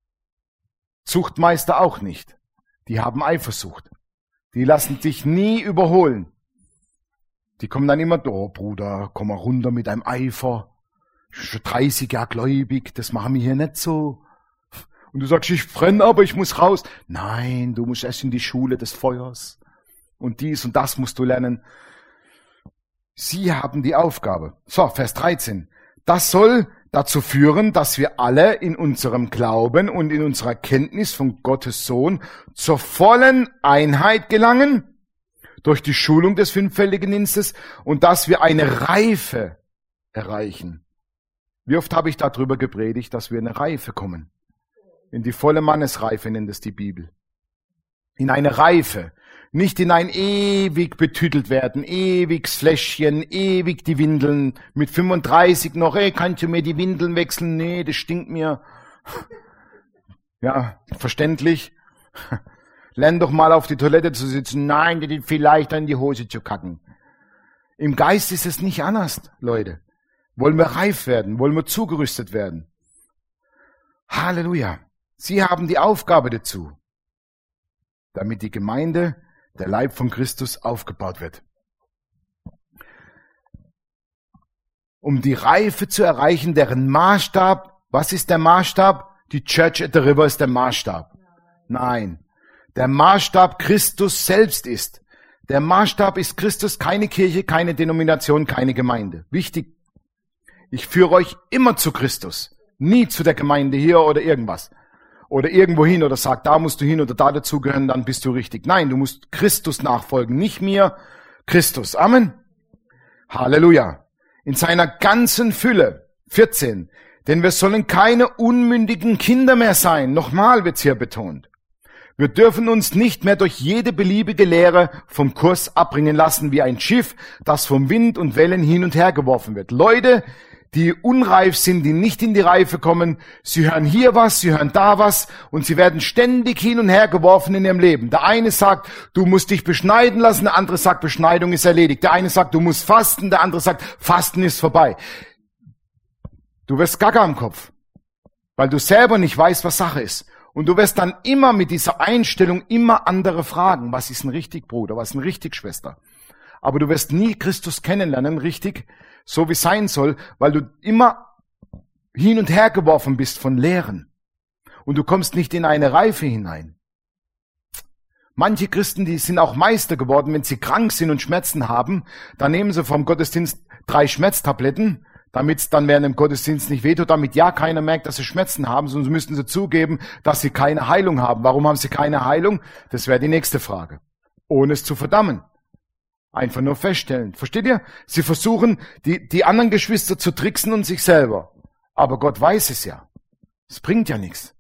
Zuchtmeister auch nicht. Die haben Eifersucht. Die lassen sich nie überholen. Die kommen dann immer, oh Bruder, komm mal runter mit deinem Eifer. Schon 30 Jahre gläubig, das machen wir hier nicht so. Und du sagst, ich brenne, aber ich muss raus. Nein, du musst erst in die Schule des Feuers. Und dies und das musst du lernen. Sie haben die Aufgabe. So, Vers 13. Das soll dazu führen, dass wir alle in unserem Glauben und in unserer Kenntnis von Gottes Sohn zur vollen Einheit gelangen, durch die Schulung des fünffältigen Dienstes, und dass wir eine Reife erreichen. Wie oft habe ich darüber gepredigt, dass wir in eine Reife kommen? In die volle Mannesreife nennt es die Bibel. In eine Reife. Nicht in ein ewig betüttelt werden, ewiges Fläschchen, ewig die Windeln, mit 35 noch, kannst du mir die Windeln wechseln? Nee, das stinkt mir. Ja, verständlich. Lern doch mal auf die Toilette zu sitzen. Nein, dir vielleicht in die Hose zu kacken. Im Geist ist es nicht anders, Leute. Wollen wir reif werden? Wollen wir zugerüstet werden? Halleluja. Sie haben die Aufgabe dazu, damit die Gemeinde, der Leib von Christus, aufgebaut wird. Um die Reife zu erreichen, deren Maßstab, was ist der Maßstab? Die Church at the River ist der Maßstab. Nein. Der Maßstab Christus selbst ist. Der Maßstab ist Christus, keine Kirche, keine Denomination, keine Gemeinde. Wichtig. Ich führe euch immer zu Christus. Nie zu der Gemeinde hier oder irgendwas. Oder irgendwo hin oder sag, da musst du hin oder da dazugehören, dann bist du richtig. Nein, du musst Christus nachfolgen. Nicht mir, Christus. Amen. Halleluja. In seiner ganzen Fülle. 14. Denn wir sollen keine unmündigen Kinder mehr sein. Nochmal wird's hier betont. Wir dürfen uns nicht mehr durch jede beliebige Lehre vom Kurs abbringen lassen, wie ein Schiff, das vom Wind und Wellen hin und her geworfen wird. Leute, die unreif sind, die nicht in die Reife kommen, sie hören hier was, sie hören da was und sie werden ständig hin und her geworfen in ihrem Leben. Der eine sagt, du musst dich beschneiden lassen, der andere sagt, Beschneidung ist erledigt. Der eine sagt, du musst fasten, der andere sagt, Fasten ist vorbei. Du wirst gaga am Kopf, weil du selber nicht weißt, was Sache ist. Und du wirst dann immer mit dieser Einstellung immer andere fragen. Was ist denn richtig, Bruder? Was ist denn richtig, Schwester? Aber du wirst nie Christus kennenlernen, richtig, so wie es sein soll, weil du immer hin und her geworfen bist von Lehren. Und du kommst nicht in eine Reife hinein. Manche Christen, die sind auch Meister geworden, wenn sie krank sind und Schmerzen haben, dann nehmen sie vom Gottesdienst 3 Schmerztabletten, damit es dann während dem Gottesdienst nicht wehtut, damit ja keiner merkt, dass sie Schmerzen haben, sonst müssten sie zugeben, dass sie keine Heilung haben. Warum haben sie keine Heilung? Das wäre die nächste Frage. Ohne es zu verdammen. Einfach nur feststellen. Versteht ihr? Sie versuchen, die anderen Geschwister zu tricksen und sich selber. Aber Gott weiß es ja. Es bringt ja nichts.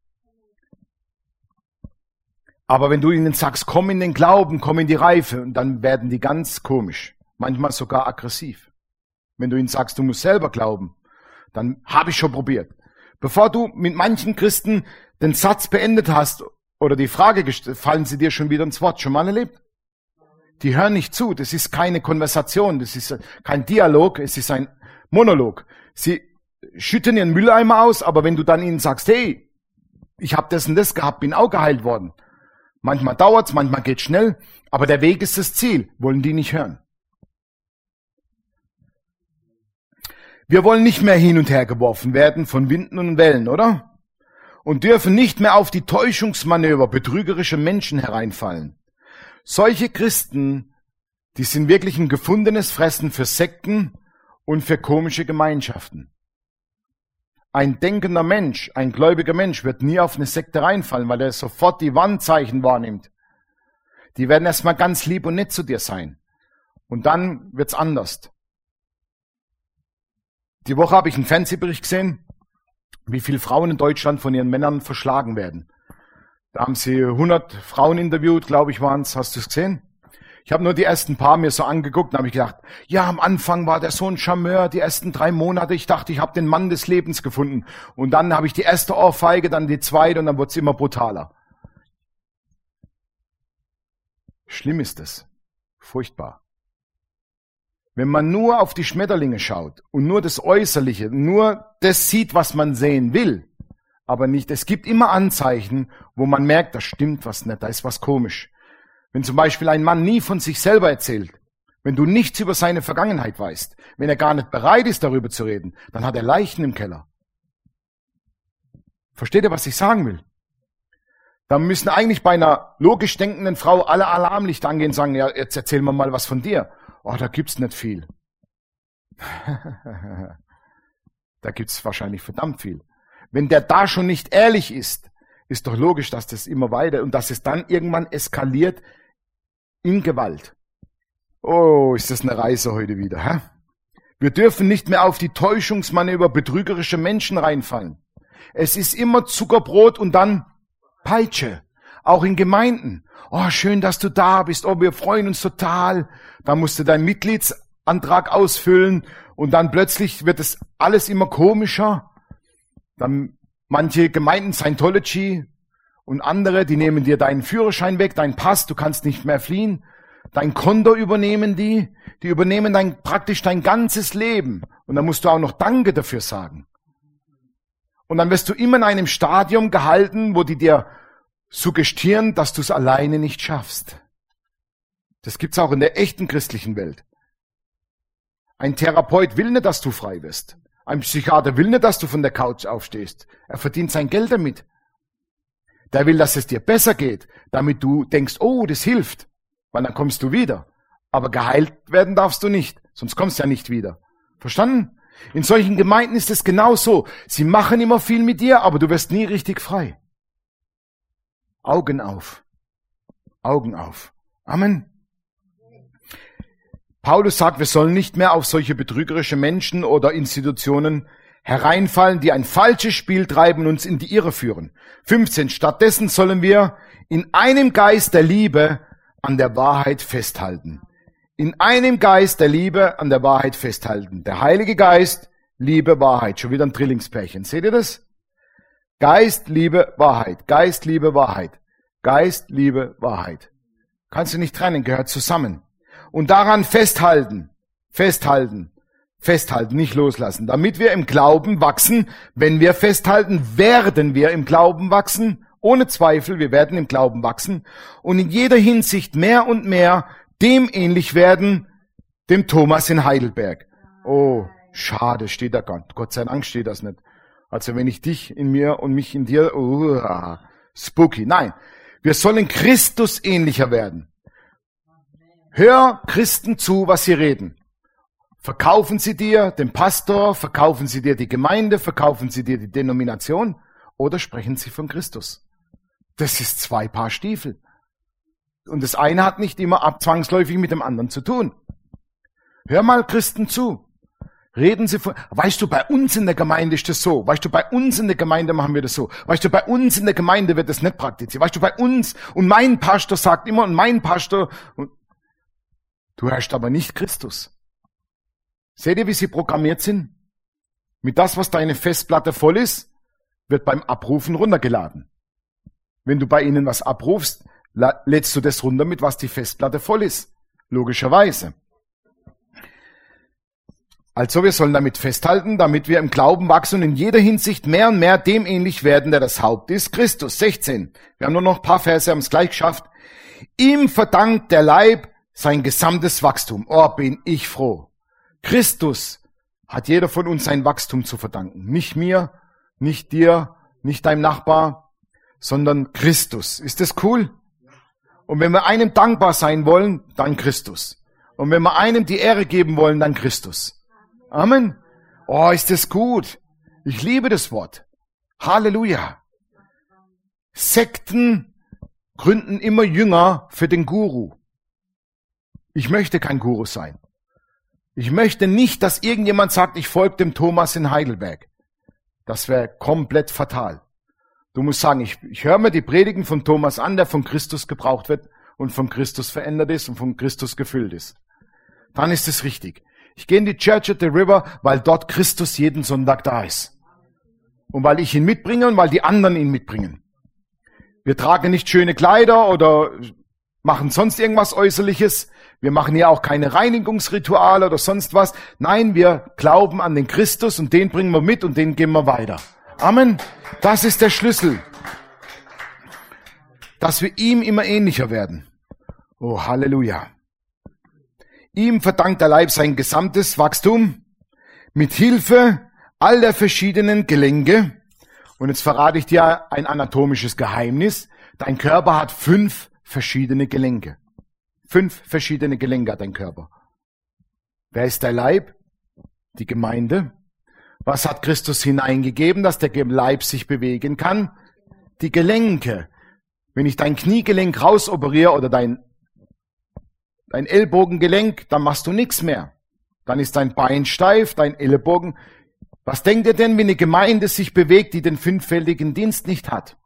Aber wenn du ihnen sagst, komm in den Glauben, komm in die Reife, und dann werden die ganz komisch. Manchmal sogar aggressiv. Wenn du ihnen sagst, du musst selber glauben, dann habe ich schon probiert. Bevor du mit manchen Christen den Satz beendet hast oder die Frage gestellt, fallen sie dir schon wieder ins Wort. Schon mal erlebt? Die hören nicht zu. Das ist keine Konversation, das ist kein Dialog, es ist ein Monolog. Sie schütten ihren Mülleimer aus, aber wenn du dann ihnen sagst, hey, ich habe das und das gehabt, bin auch geheilt worden. Manchmal dauert's, manchmal geht's schnell, aber der Weg ist das Ziel. Wollen die nicht hören. Wir wollen nicht mehr hin und her geworfen werden von Winden und Wellen, oder? Und dürfen nicht mehr auf die Täuschungsmanöver betrügerischer Menschen hereinfallen. Solche Christen, die sind wirklich ein gefundenes Fressen für Sekten und für komische Gemeinschaften. Ein denkender Mensch, ein gläubiger Mensch wird nie auf eine Sekte reinfallen, weil er sofort die Warnzeichen wahrnimmt. Die werden erstmal ganz lieb und nett zu dir sein. Und dann wird's anders. Die Woche habe ich einen Fernsehbericht gesehen, wie viele Frauen in Deutschland von ihren Männern verschlagen werden. Da haben sie 100 Frauen interviewt, glaube ich, waren es. Hast du es gesehen? Ich habe nur die ersten paar mir so angeguckt und habe ich gedacht, ja, am Anfang war der so ein Charmeur, die ersten 3 Monate, ich dachte, ich habe den Mann des Lebens gefunden. Und dann habe ich die erste Ohrfeige, dann die zweite und dann wurde es immer brutaler. Schlimm ist es. Furchtbar. Wenn man nur auf die Schmetterlinge schaut und nur das Äußerliche, nur das sieht, was man sehen will, aber nicht, es gibt immer Anzeichen, wo man merkt, da stimmt was nicht, da ist was komisch. Wenn zum Beispiel ein Mann nie von sich selber erzählt, wenn du nichts über seine Vergangenheit weißt, wenn er gar nicht bereit ist, darüber zu reden, dann hat er Leichen im Keller. Versteht ihr, was ich sagen will? Da müssen eigentlich bei einer logisch denkenden Frau alle Alarmlichter angehen und sagen, ja, jetzt erzähl mir mal was von dir. Oh, da gibt's nicht viel. Da gibt's wahrscheinlich verdammt viel. Wenn der da schon nicht ehrlich ist, ist doch logisch, dass das immer weiter und dass es dann irgendwann eskaliert in Gewalt. Oh, ist das eine Reise heute wieder, hä? Wir dürfen nicht mehr auf die Täuschungsmanöver betrügerische Menschen reinfallen. Es ist immer Zuckerbrot und dann Peitsche. Auch in Gemeinden. Oh, schön, dass du da bist. Oh, wir freuen uns total. Dann musst du deinen Mitgliedsantrag ausfüllen und dann plötzlich wird es alles immer komischer. Dann manche Gemeinden Scientology und andere, die nehmen dir deinen Führerschein weg, deinen Pass, du kannst nicht mehr fliehen. Dein Konto übernehmen die übernehmen praktisch dein ganzes Leben. Und dann musst du auch noch Danke dafür sagen. Und dann wirst du immer in einem Stadium gehalten, wo die dir suggestieren, dass du es alleine nicht schaffst. Das gibt's auch in der echten christlichen Welt. Ein Therapeut will nicht, dass du frei wirst. Ein Psychiater will nicht, dass du von der Couch aufstehst. Er verdient sein Geld damit. Der will, dass es dir besser geht, damit du denkst, oh, das hilft. Weil dann kommst du wieder. Aber geheilt werden darfst du nicht, sonst kommst du ja nicht wieder. Verstanden? In solchen Gemeinden ist es genauso. Sie machen immer viel mit dir, aber du wirst nie richtig frei. Augen auf. Augen auf. Amen. Paulus sagt, wir sollen nicht mehr auf solche betrügerische Menschen oder Institutionen hereinfallen, die ein falsches Spiel treiben und uns in die Irre führen. 15. Stattdessen sollen wir in einem Geist der Liebe an der Wahrheit festhalten. In einem Geist der Liebe an der Wahrheit festhalten. Der Heilige Geist, Liebe, Wahrheit. Schon wieder ein Drillingspärchen. Seht ihr das? Geist, Liebe, Wahrheit. Geist, Liebe, Wahrheit. Geist, Liebe, Wahrheit. Kannst du nicht trennen, gehört zusammen. Und daran festhalten, festhalten, festhalten, nicht loslassen. Damit wir im Glauben wachsen. Wenn wir festhalten, werden wir im Glauben wachsen. Ohne Zweifel, wir werden im Glauben wachsen. Und in jeder Hinsicht mehr und mehr dem ähnlich werden, dem Thomas in Heidelberg. Oh, schade, steht da gar nicht. Gott sei Dank steht das nicht. Also wenn ich dich in mir und mich in dir, spooky. Nein, wir sollen Christus ähnlicher werden. Hör Christen zu, was sie reden. Verkaufen sie dir den Pastor, verkaufen sie dir die Gemeinde, verkaufen sie dir die Denomination oder sprechen sie von Christus? Das ist 2 Paar Stiefel. Und das eine hat nicht immer zwangsläufig mit dem anderen zu tun. Hör mal Christen zu. Reden sie von, weißt du, bei uns in der Gemeinde ist das so. Weißt du, bei uns in der Gemeinde machen wir das so. Weißt du, bei uns in der Gemeinde wird das nicht praktiziert. Weißt du, bei uns, und mein Pastor sagt immer, und mein Pastor, und du hörst aber nicht Christus. Seht ihr, wie sie programmiert sind? Mit das, was deine Festplatte voll ist, wird beim Abrufen runtergeladen. Wenn du bei ihnen was abrufst, lädst du das runter, mit was die Festplatte voll ist. Logischerweise. Also wir sollen damit festhalten, damit wir im Glauben wachsen und in jeder Hinsicht mehr und mehr dem ähnlich werden, der das Haupt ist, Christus. 16. Wir haben nur noch ein paar Verse, haben es gleich geschafft. Ihm verdankt der Leib sein gesamtes Wachstum. Oh, bin ich froh. Christus hat jeder von uns sein Wachstum zu verdanken. Nicht mir, nicht dir, nicht deinem Nachbar, sondern Christus. Ist das cool? Und wenn wir einem dankbar sein wollen, dann Christus. Und wenn wir einem die Ehre geben wollen, dann Christus. Amen. Oh, ist das gut. Ich liebe das Wort. Halleluja. Sekten gründen immer Jünger für den Guru. Ich möchte kein Guru sein. Ich möchte nicht, dass irgendjemand sagt, ich folge dem Thomas in Heidelberg. Das wäre komplett fatal. Du musst sagen, ich höre mir die Predigen von Thomas an, der von Christus gebraucht wird und von Christus verändert ist und von Christus gefüllt ist. Dann ist es richtig. Ich gehe in die Church at the River, weil dort Christus jeden Sonntag da ist. Und weil ich ihn mitbringe und weil die anderen ihn mitbringen. Wir tragen nicht schöne Kleider oder machen sonst irgendwas Äußerliches. Wir machen hier auch keine Reinigungsrituale oder sonst was. Nein, wir glauben an den Christus und den bringen wir mit und den geben wir weiter. Amen. Das ist der Schlüssel. Dass wir ihm immer ähnlicher werden. Oh, Halleluja. Ihm verdankt der Leib sein gesamtes Wachstum mit Hilfe all der verschiedenen Gelenke. Und jetzt verrate ich dir ein anatomisches Geheimnis. Dein Körper hat 5 verschiedene Gelenke. 5 verschiedene Gelenke hat dein Körper. Wer ist der Leib? Die Gemeinde. Was hat Christus hineingegeben, dass der Leib sich bewegen kann? Die Gelenke. Wenn ich dein Kniegelenk rausoperiere oder dein Ellbogengelenk, dann machst du nichts mehr. Dann ist dein Bein steif, dein Ellbogen. Was denkt ihr denn, wenn eine Gemeinde sich bewegt, die den 5-fältigen Dienst nicht hat?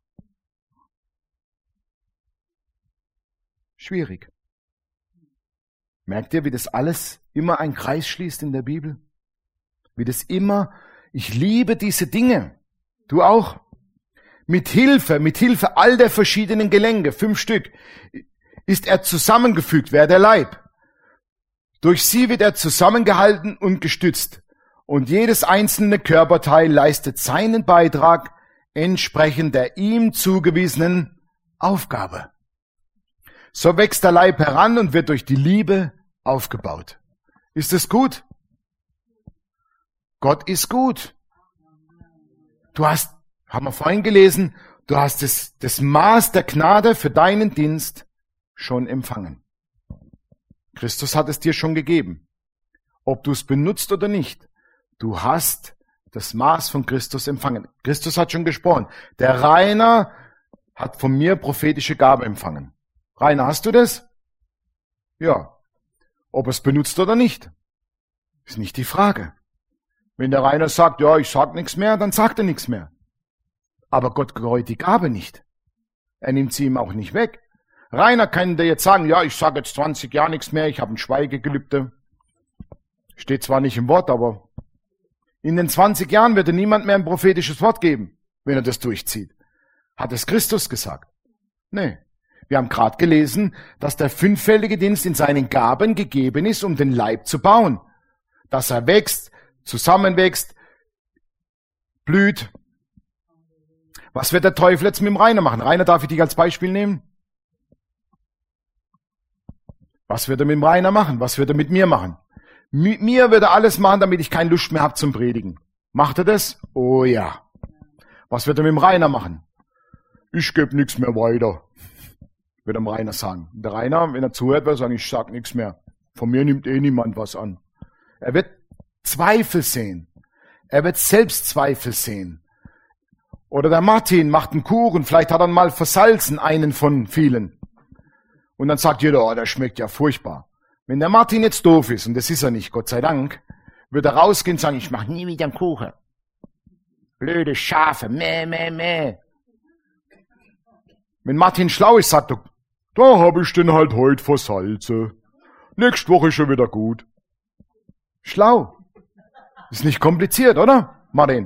Schwierig. Merkt ihr, wie das alles immer einen Kreis schließt in der Bibel? Wie das immer, ich liebe diese Dinge. Du auch? Mit Hilfe all der verschiedenen Gelenke, 5 Stück, ist er zusammengefügt, wer der Leib. Durch sie wird er zusammengehalten und gestützt. Und jedes einzelne Körperteil leistet seinen Beitrag entsprechend der ihm zugewiesenen Aufgabe. So wächst der Leib heran und wird durch die Liebe aufgebaut. Ist es gut? Gott ist gut. Du hast, haben wir vorhin gelesen, du hast das Maß der Gnade für deinen Dienst schon empfangen. Christus hat es dir schon gegeben. Ob du es benutzt oder nicht, du hast das Maß von Christus empfangen. Christus hat schon gesprochen. Der Rainer hat von mir prophetische Gabe empfangen. Rainer, hast du das? Ja. Ob er es benutzt oder nicht, ist nicht die Frage. Wenn der Rainer sagt, ja, ich sag nichts mehr, dann sagt er nichts mehr. Aber Gott gereut die Gabe nicht. Er nimmt sie ihm auch nicht weg. Rainer kann dir jetzt sagen, ja, ich sage jetzt 20 Jahre nichts mehr, ich habe ein Schweigegelübde. Steht zwar nicht im Wort, aber in den 20 Jahren wird er niemand mehr ein prophetisches Wort geben, wenn er das durchzieht. Hat es Christus gesagt? Nee. Wir haben gerade gelesen, dass der fünffältige Dienst in seinen Gaben gegeben ist, um den Leib zu bauen. Dass er wächst, zusammenwächst, blüht. Was wird der Teufel jetzt mit dem Rainer machen? Rainer, darf ich dich als Beispiel nehmen? Was wird er mit dem Rainer machen? Was wird er mit mir machen? Mit mir wird er alles machen, damit ich keine Lust mehr habe zum Predigen. Macht er das? Oh ja. Was wird er mit dem Rainer machen? Ich gebe nichts mehr weiter, wird dem Rainer sagen. Der Rainer, wenn er zuhört, wird er sagen, ich sag nichts mehr. Von mir nimmt eh niemand was an. Er wird Zweifel sehen. Er wird Selbstzweifel sehen. Oder der Martin macht einen Kuchen, vielleicht hat er mal versalzen, einen von vielen. Und dann sagt jeder, oh, der schmeckt ja furchtbar. Wenn der Martin jetzt doof ist, und das ist er nicht, Gott sei Dank, wird er rausgehen und sagen, ich mache nie wieder einen Kuchen. Blöde Schafe, meh, meh, meh. Wenn Martin schlau ist, sagt er, da habe ich den halt heute versalze. Nächste Woche ist schon wieder gut. Schlau. Ist nicht kompliziert, oder, Martin?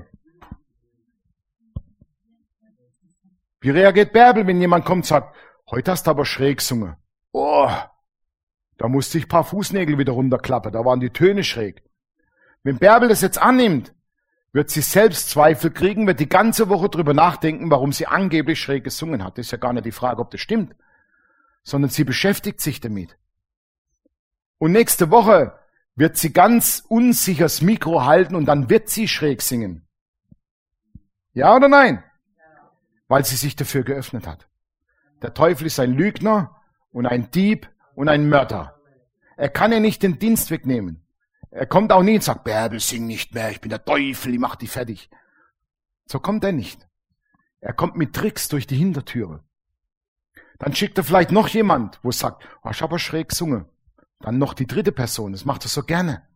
Wie reagiert Bärbel, wenn jemand kommt und sagt, heute hast du aber schräg gesungen. Oh, da musste ich ein paar Fußnägel wieder runterklappen, da waren die Töne schräg. Wenn Bärbel das jetzt annimmt, wird sie selbst Zweifel kriegen, wird die ganze Woche drüber nachdenken, warum sie angeblich schräg gesungen hat. Das ist ja gar nicht die Frage, ob das stimmt, sondern sie beschäftigt sich damit. Und nächste Woche wird sie ganz unsicher das Mikro halten und dann wird sie schräg singen. Ja oder nein? Weil sie sich dafür geöffnet hat. Der Teufel ist ein Lügner und ein Dieb und ein Mörder. Er kann ja nicht den Dienst wegnehmen. Er kommt auch nie und sagt, Bärbel, sing nicht mehr, ich bin der Teufel, ich mach dich fertig. So kommt er nicht. Er kommt mit Tricks durch die Hintertüre. Dann schickt er vielleicht noch jemand, wo sagt, oh, ich habe aber schräg gesungen. Dann noch die dritte Person, das macht er so gerne.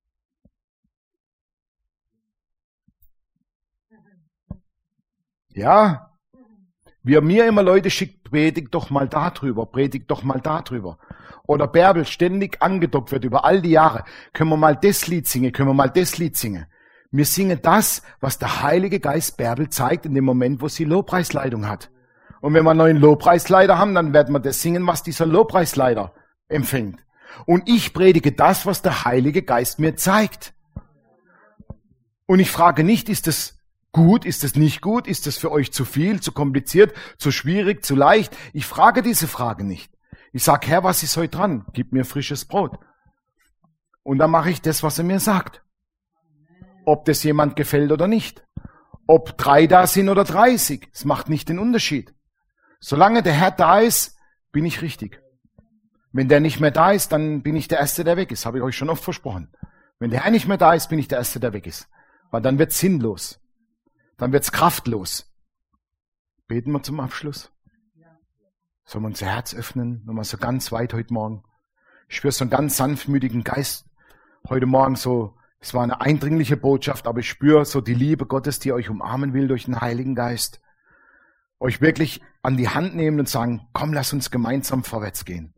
Ja, wie er mir immer Leute schickt, predigt doch mal darüber, predigt doch mal darüber. Oder Bärbel ständig angedockt wird über all die Jahre. Können wir mal das Lied singen, können wir mal das Lied singen. Wir singen das, was der Heilige Geist Bärbel zeigt in dem Moment, wo sie Lobpreisleitung hat. Und wenn wir einen neuen Lobpreisleiter haben, dann werden wir das singen, was dieser Lobpreisleiter empfängt. Und ich predige das, was der Heilige Geist mir zeigt. Und ich frage nicht, ist das gut, ist es nicht gut, ist es für euch zu viel, zu kompliziert, zu schwierig, zu leicht? Ich frage diese Frage nicht. Ich sage, Herr, was ist heute dran? Gib mir frisches Brot. Und dann mache ich das, was er mir sagt. Ob das jemand gefällt oder nicht. Ob 3 da sind oder 30. Es macht nicht den Unterschied. Solange der Herr da ist, bin ich richtig. Wenn der nicht mehr da ist, dann bin ich der Erste, der weg ist. Habe ich euch schon oft versprochen. Wenn der Herr nicht mehr da ist, bin ich der Erste, der weg ist. Weil dann wird's sinnlos. Dann wird's kraftlos. Beten wir zum Abschluss. Sollen wir unser Herz öffnen? Nochmal so ganz weit heute Morgen. Ich spüre so einen ganz sanftmütigen Geist heute Morgen so. Es war eine eindringliche Botschaft, aber ich spüre so die Liebe Gottes, die euch umarmen will durch den Heiligen Geist. Euch wirklich an die Hand nehmen und sagen, komm, lass uns gemeinsam vorwärts gehen.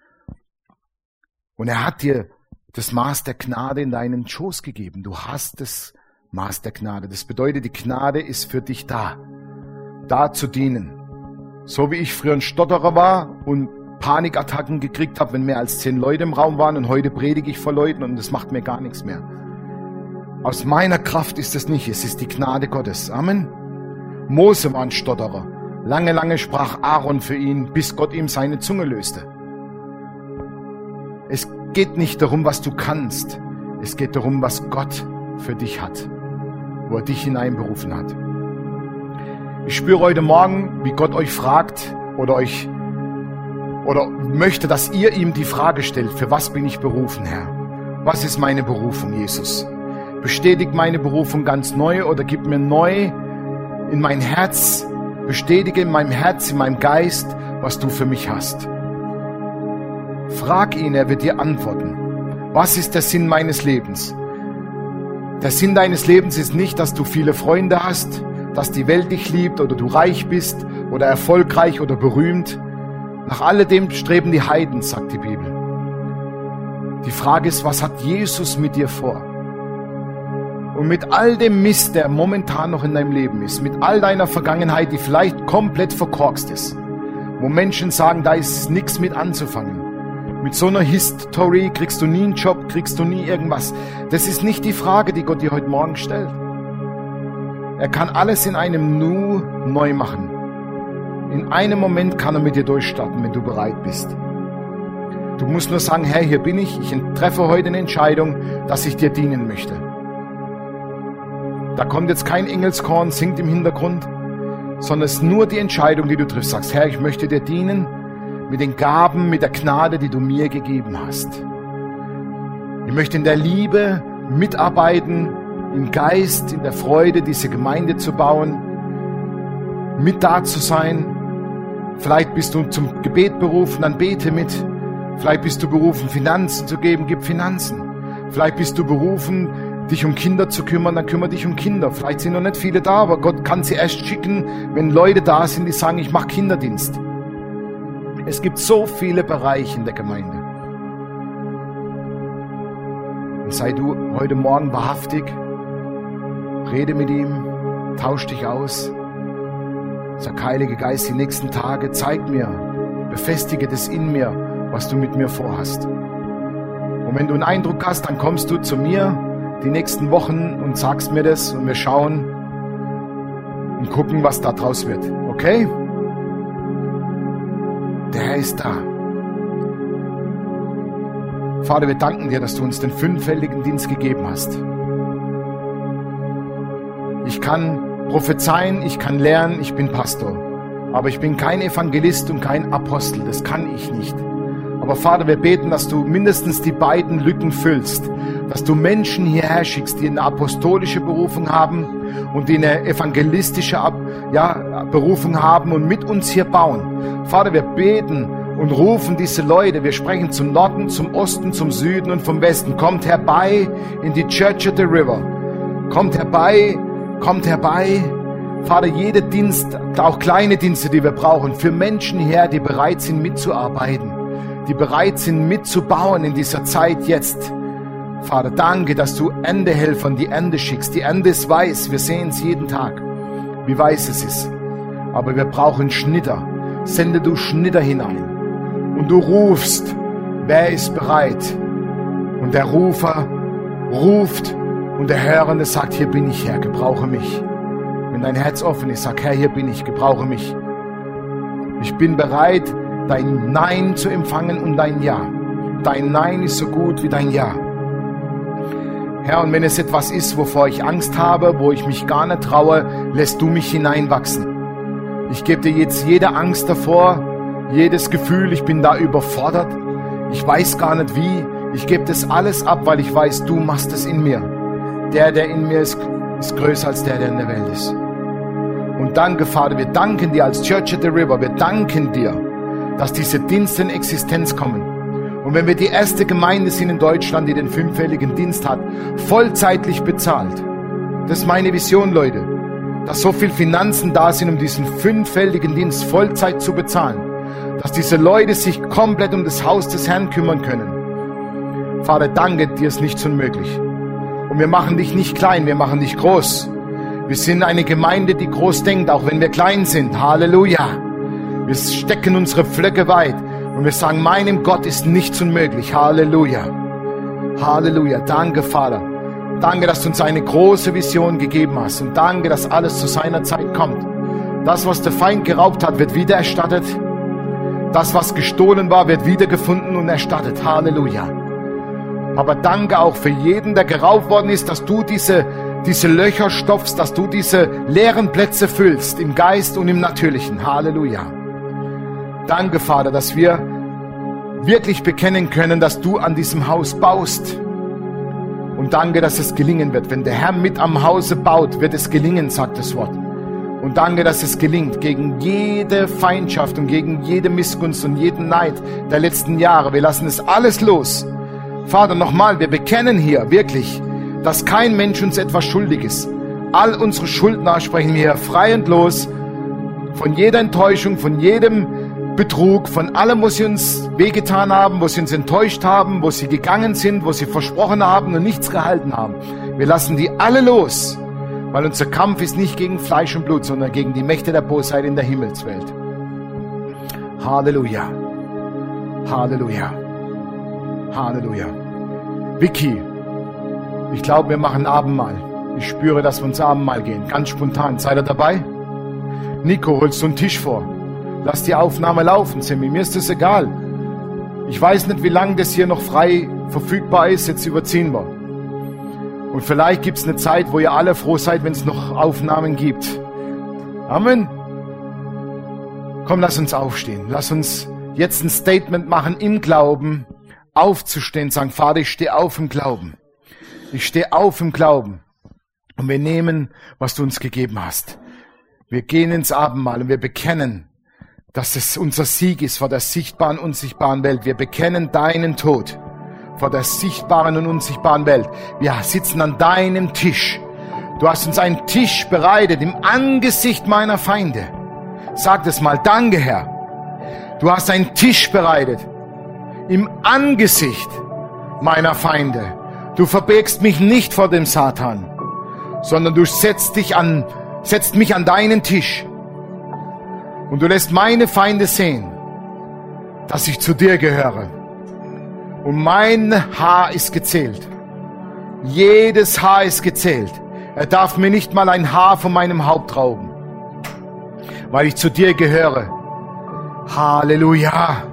Und er hat dir das Maß der Gnade in deinen Schoß gegeben. Du hast das Maß der Gnade. Das bedeutet, die Gnade ist für dich da. Da zu dienen. So wie ich früher ein Stotterer war und Panikattacken gekriegt habe, wenn mehr als 10 Leute im Raum waren, und heute predige ich vor Leuten und das macht mir gar nichts mehr. Aus meiner Kraft ist es nicht, es ist die Gnade Gottes. Amen. Mose war ein Stotterer. Lange, lange sprach Aaron für ihn, bis Gott ihm seine Zunge löste. Es geht nicht darum, was du kannst. Es geht darum, was Gott für dich hat, wo er dich hineinberufen hat. Ich spüre heute Morgen, wie Gott euch fragt oder euch oder möchte, dass ihr ihm die Frage stellt, für was bin ich berufen, Herr? Was ist meine Berufung, Jesus? Bestätigt meine Berufung ganz neu oder gib mir neu in mein Herz, bestätige in meinem Herz, in meinem Geist, was du für mich hast. Frag ihn, er wird dir antworten. Was ist der Sinn meines Lebens? Der Sinn deines Lebens ist nicht, dass du viele Freunde hast, dass die Welt dich liebt oder du reich bist oder erfolgreich oder berühmt. Nach alledem streben die Heiden, sagt die Bibel. Die Frage ist, was hat Jesus mit dir vor? Und mit all dem Mist, der momentan noch in deinem Leben ist, mit all deiner Vergangenheit, die vielleicht komplett verkorkst ist, wo Menschen sagen, da ist nichts mit anzufangen. Mit so einer History kriegst du nie einen Job, kriegst du nie irgendwas. Das ist nicht die Frage, die Gott dir heute Morgen stellt. Er kann alles in einem Nu neu machen. In einem Moment kann er mit dir durchstarten, wenn du bereit bist. Du musst nur sagen, Herr, hier bin ich. Ich treffe heute eine Entscheidung, dass ich dir dienen möchte. Da kommt jetzt kein Engelskorn, singt im Hintergrund, sondern es ist nur die Entscheidung, die du triffst. Sagst, Herr, ich möchte dir dienen mit den Gaben, mit der Gnade, die du mir gegeben hast. Ich möchte in der Liebe mitarbeiten, im Geist, in der Freude, diese Gemeinde zu bauen, mit da zu sein. Vielleicht bist du zum Gebet berufen, dann bete mit. Vielleicht bist du berufen, Finanzen zu geben, gib Finanzen. Vielleicht bist du berufen, dich um Kinder zu kümmern, dann kümmere dich um Kinder. Vielleicht sind noch nicht viele da, aber Gott kann sie erst schicken, wenn Leute da sind, die sagen, ich mache Kinderdienst. Es gibt so viele Bereiche in der Gemeinde. Und sei du heute Morgen wahrhaftig, rede mit ihm, tausch dich aus. Sag, Heiliger Geist, die nächsten Tage, zeig mir, befestige das in mir, was du mit mir vorhast. Und wenn du einen Eindruck hast, dann kommst du zu mir die nächsten Wochen und sagst mir das und wir schauen und gucken, was da draus wird. Okay? Der Herr ist da. Vater, wir danken dir, dass du uns den 5-fältigen Dienst gegeben hast. Ich kann prophezeien, ich kann lernen, ich bin Pastor. Aber ich bin kein Evangelist und kein Apostel, das kann ich nicht. Aber Vater, wir beten, dass du mindestens die beiden Lücken füllst. Dass du Menschen hierher schickst, die eine apostolische Berufung haben und die eine evangelistische Berufung haben und mit uns hier bauen. Vater, wir beten und rufen diese Leute. Wir sprechen zum Norden, zum Osten, zum Süden und vom Westen. Kommt herbei in die Church at the River. Kommt herbei, kommt herbei. Vater, jeder Dienst, auch kleine Dienste, die wir brauchen, für Menschen her, die bereit sind mitzuarbeiten, die bereit sind mitzubauen in dieser Zeit jetzt. Vater, danke, dass du Erntehelfer in die Ernte schickst. Die Ernte ist weiß, wir sehen es jeden Tag, wie weiß es ist. Aber wir brauchen Schnitter. Sende du Schnitter hinein. Und du rufst, wer ist bereit? Und der Rufer ruft und der Hörende sagt, hier bin ich, Herr, gebrauche mich. Wenn dein Herz offen ist, sag, Herr, hier bin ich, gebrauche mich. Ich bin bereit, dein Nein zu empfangen und dein Ja. Dein Nein ist so gut wie dein Ja. Herr, und wenn es etwas ist, wovor ich Angst habe, wo ich mich gar nicht traue, lässt du mich hineinwachsen. Ich gebe dir jetzt jede Angst davor, jedes Gefühl, ich bin da überfordert, ich weiß gar nicht wie, ich gebe das alles ab, weil ich weiß, du machst es in mir. Der in mir ist größer als der in der Welt ist. Und danke, Vater, wir danken dir als Church at the River, wir danken dir, dass diese Dienste in Existenz kommen. Und wenn wir die erste Gemeinde sind in Deutschland, die den 5-fältigen Dienst hat, vollzeitlich bezahlt. Das ist meine Vision, Leute. Dass so viel Finanzen da sind, um diesen 5-fältigen Dienst Vollzeit zu bezahlen. Dass diese Leute sich komplett um das Haus des Herrn kümmern können. Vater, danke, dir ist nichts unmöglich. Und wir machen dich nicht klein, wir machen dich groß. Wir sind eine Gemeinde, die groß denkt, auch wenn wir klein sind. Halleluja. Wir stecken unsere Pflöcke weit. Und wir sagen, meinem Gott ist nichts unmöglich. Halleluja. Halleluja. Danke, Vater. Danke, dass du uns eine große Vision gegeben hast. Und danke, dass alles zu seiner Zeit kommt. Das, was der Feind geraubt hat, wird wiedererstattet. Das, was gestohlen war, wird wiedergefunden und erstattet. Halleluja. Aber danke auch für jeden, der geraubt worden ist, dass du diese Löcher stopfst, dass du diese leeren Plätze füllst, im Geist und im Natürlichen. Halleluja. Danke, Vater, dass wir wirklich bekennen können, dass du an diesem Haus baust. Und danke, dass es gelingen wird. Wenn der Herr mit am Hause baut, wird es gelingen, sagt das Wort. Und danke, dass es gelingt, gegen jede Feindschaft und gegen jede Missgunst und jeden Neid der letzten Jahre. Wir lassen es alles los. Vater, nochmal, wir bekennen hier wirklich, dass kein Mensch uns etwas schuldig ist. All unsere Schuldner sprechen wir hier frei und los von jeder Enttäuschung, von jedem Betrug, von allem, wo sie uns wehgetan haben, wo sie uns enttäuscht haben, wo sie gegangen sind, wo sie versprochen haben und nichts gehalten haben. Wir lassen die alle los, weil unser Kampf ist nicht gegen Fleisch und Blut, sondern gegen die Mächte der Bosheit in der Himmelswelt. Halleluja. Halleluja. Halleluja. Vicky, ich glaube, wir machen Abendmahl. Ich spüre, dass wir ins Abendmahl gehen. Ganz spontan. Seid ihr dabei? Nico, holst du einen Tisch vor? Lass die Aufnahme laufen, Sammy. Mir ist das egal. Ich weiß nicht, wie lange das hier noch frei verfügbar ist. Jetzt überziehen wir. Und vielleicht gibt es eine Zeit, wo ihr alle froh seid, wenn es noch Aufnahmen gibt. Amen. Komm, lass uns aufstehen. Lass uns jetzt ein Statement machen im Glauben. Aufzustehen, sagen, Vater, ich stehe auf im Glauben. Ich stehe auf im Glauben. Und wir nehmen, was du uns gegeben hast. Wir gehen ins Abendmahl und wir bekennen, dass es unser Sieg ist vor der sichtbaren und unsichtbaren Welt. Wir bekennen deinen Tod vor der sichtbaren und unsichtbaren Welt. Wir sitzen an deinem Tisch. Du hast uns einen Tisch bereitet im Angesicht meiner Feinde. Sag das mal, danke Herr. Du hast einen Tisch bereitet im Angesicht meiner Feinde. Du verbirgst mich nicht vor dem Satan, sondern du setzt mich an deinen Tisch. Und du lässt meine Feinde sehen, dass ich zu dir gehöre. Und mein Haar ist gezählt. Jedes Haar ist gezählt. Er darf mir nicht mal ein Haar von meinem Haupt rauben, weil ich zu dir gehöre. Halleluja.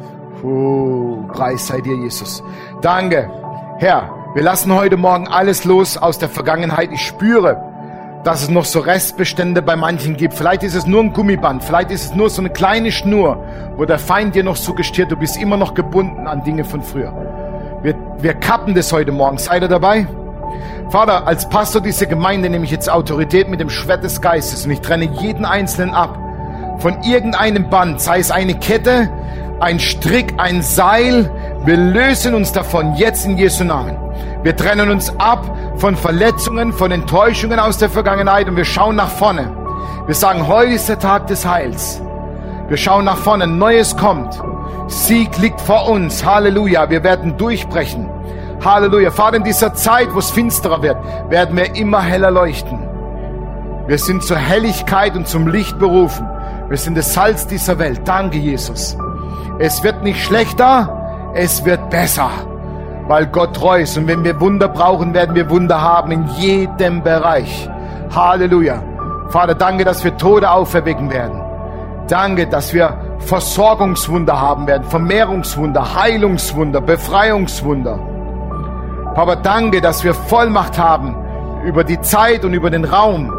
Preis sei dir, Jesus. Danke, Herr. Wir lassen heute Morgen alles los aus der Vergangenheit. Ich spüre, dass es noch so Restbestände bei manchen gibt. Vielleicht ist es nur ein Gummiband, vielleicht ist es nur so eine kleine Schnur, wo der Feind dir noch suggestiert, du bist immer noch gebunden an Dinge von früher. Wir kappen das heute Morgen. Seid ihr dabei? Vater, als Pastor dieser Gemeinde nehme ich jetzt Autorität mit dem Schwert des Geistes und ich trenne jeden Einzelnen ab von irgendeinem Band, sei es eine Kette, ein Strick, ein Seil. Wir lösen uns davon jetzt in Jesu Namen. Wir trennen uns ab von Verletzungen, von Enttäuschungen aus der Vergangenheit und wir schauen nach vorne. Wir sagen, heute ist der Tag des Heils. Wir schauen nach vorne, Neues kommt. Sieg liegt vor uns. Halleluja, wir werden durchbrechen. Halleluja. Vater, in dieser Zeit, wo es finsterer wird, werden wir immer heller leuchten. Wir sind zur Helligkeit und zum Licht berufen. Wir sind das Salz dieser Welt. Danke, Jesus. Es wird nicht schlechter, es wird besser, weil Gott treu ist. Und wenn wir Wunder brauchen, werden wir Wunder haben in jedem Bereich. Halleluja. Vater, danke, dass wir Tote auferwecken werden. Danke, dass wir Versorgungswunder haben werden, Vermehrungswunder, Heilungswunder, Befreiungswunder. Papa, danke, dass wir Vollmacht haben über die Zeit und über den Raum.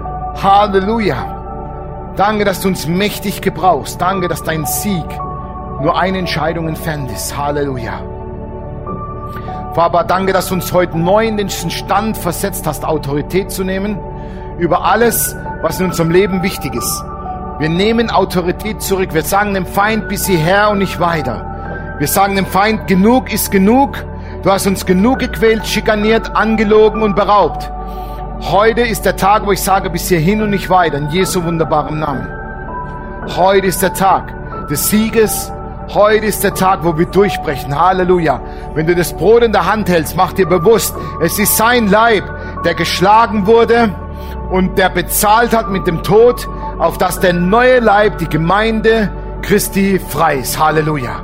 Halleluja. Danke, dass du uns mächtig gebrauchst. Danke, dass dein Sieg nur eine Entscheidung entfernt ist. Halleluja. Vater, danke, dass du uns heute neu in den Stand versetzt hast, Autorität zu nehmen über alles, was in unserem Leben wichtig ist. Wir nehmen Autorität zurück. Wir sagen dem Feind bis hierher und nicht weiter. Wir sagen dem Feind, genug ist genug. Du hast uns genug gequält, schikaniert, angelogen und beraubt. Heute ist der Tag, wo ich sage, bis hierhin und nicht weiter, in Jesu wunderbarem Namen. Heute ist der Tag des Sieges. Heute ist der Tag, wo wir durchbrechen. Halleluja. Wenn du das Brot in der Hand hältst, mach dir bewusst, es ist sein Leib, der geschlagen wurde und der bezahlt hat mit dem Tod, auf dass der neue Leib, die Gemeinde Christi, frei ist. Halleluja.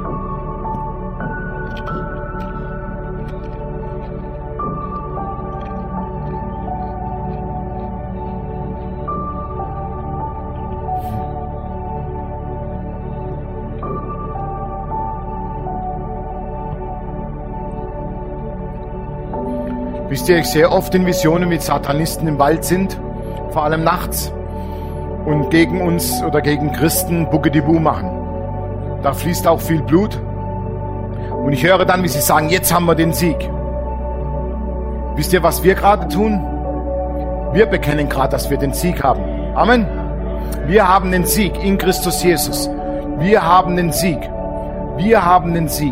Wisst ihr, ich sehe oft in Visionen, wie Satanisten im Wald sind, vor allem nachts, und gegen uns oder gegen Christen Buggedibu machen. Da fließt auch viel Blut. Und ich höre dann, wie sie sagen, jetzt haben wir den Sieg. Wisst ihr, was wir gerade tun? Wir bekennen gerade, dass wir den Sieg haben. Amen. Wir haben den Sieg in Christus Jesus. Wir haben den Sieg. Wir haben den Sieg.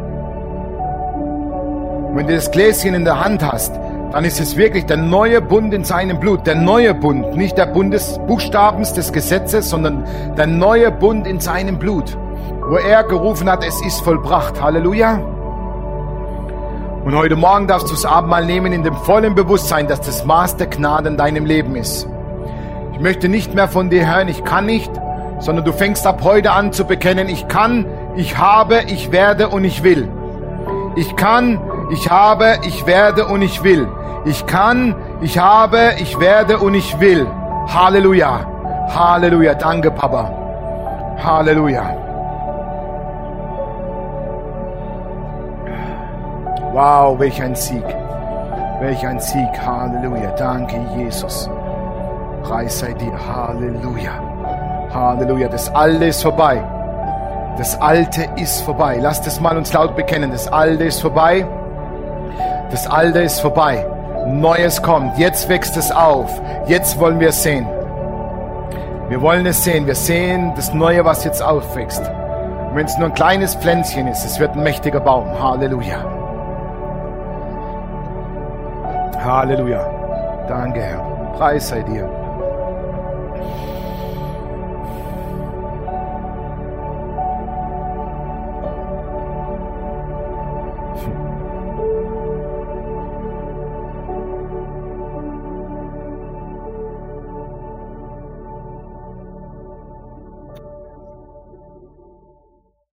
Und wenn du das Gläschen in der Hand hast, dann ist es wirklich der neue Bund in seinem Blut. Der neue Bund, nicht der Bund des Buchstabens, des Gesetzes, sondern der neue Bund in seinem Blut. Wo er gerufen hat, es ist vollbracht. Halleluja. Und heute Morgen darfst du das Abendmahl nehmen in dem vollen Bewusstsein, dass das Maß der Gnade in deinem Leben ist. Ich möchte nicht mehr von dir hören, ich kann nicht, sondern du fängst ab heute an zu bekennen, ich kann, ich habe, ich werde und ich will. Ich kann, ich habe, ich werde und ich will. Ich kann, ich habe, ich werde und ich will. Halleluja. Halleluja. Danke, Papa. Halleluja. Wow, welch ein Sieg. Welch ein Sieg. Halleluja. Danke, Jesus. Preis sei dir. Halleluja. Halleluja. Das Alte ist vorbei. Das Alte ist vorbei. Lasst es mal uns laut bekennen. Das Alte ist vorbei. Das Alte ist vorbei. Neues kommt. Jetzt wächst es auf. Jetzt wollen wir es sehen. Wir wollen es sehen. Wir sehen das Neue, was jetzt aufwächst. Und wenn es nur ein kleines Pflänzchen ist, es wird ein mächtiger Baum. Halleluja. Halleluja. Danke, Herr. Preis sei dir.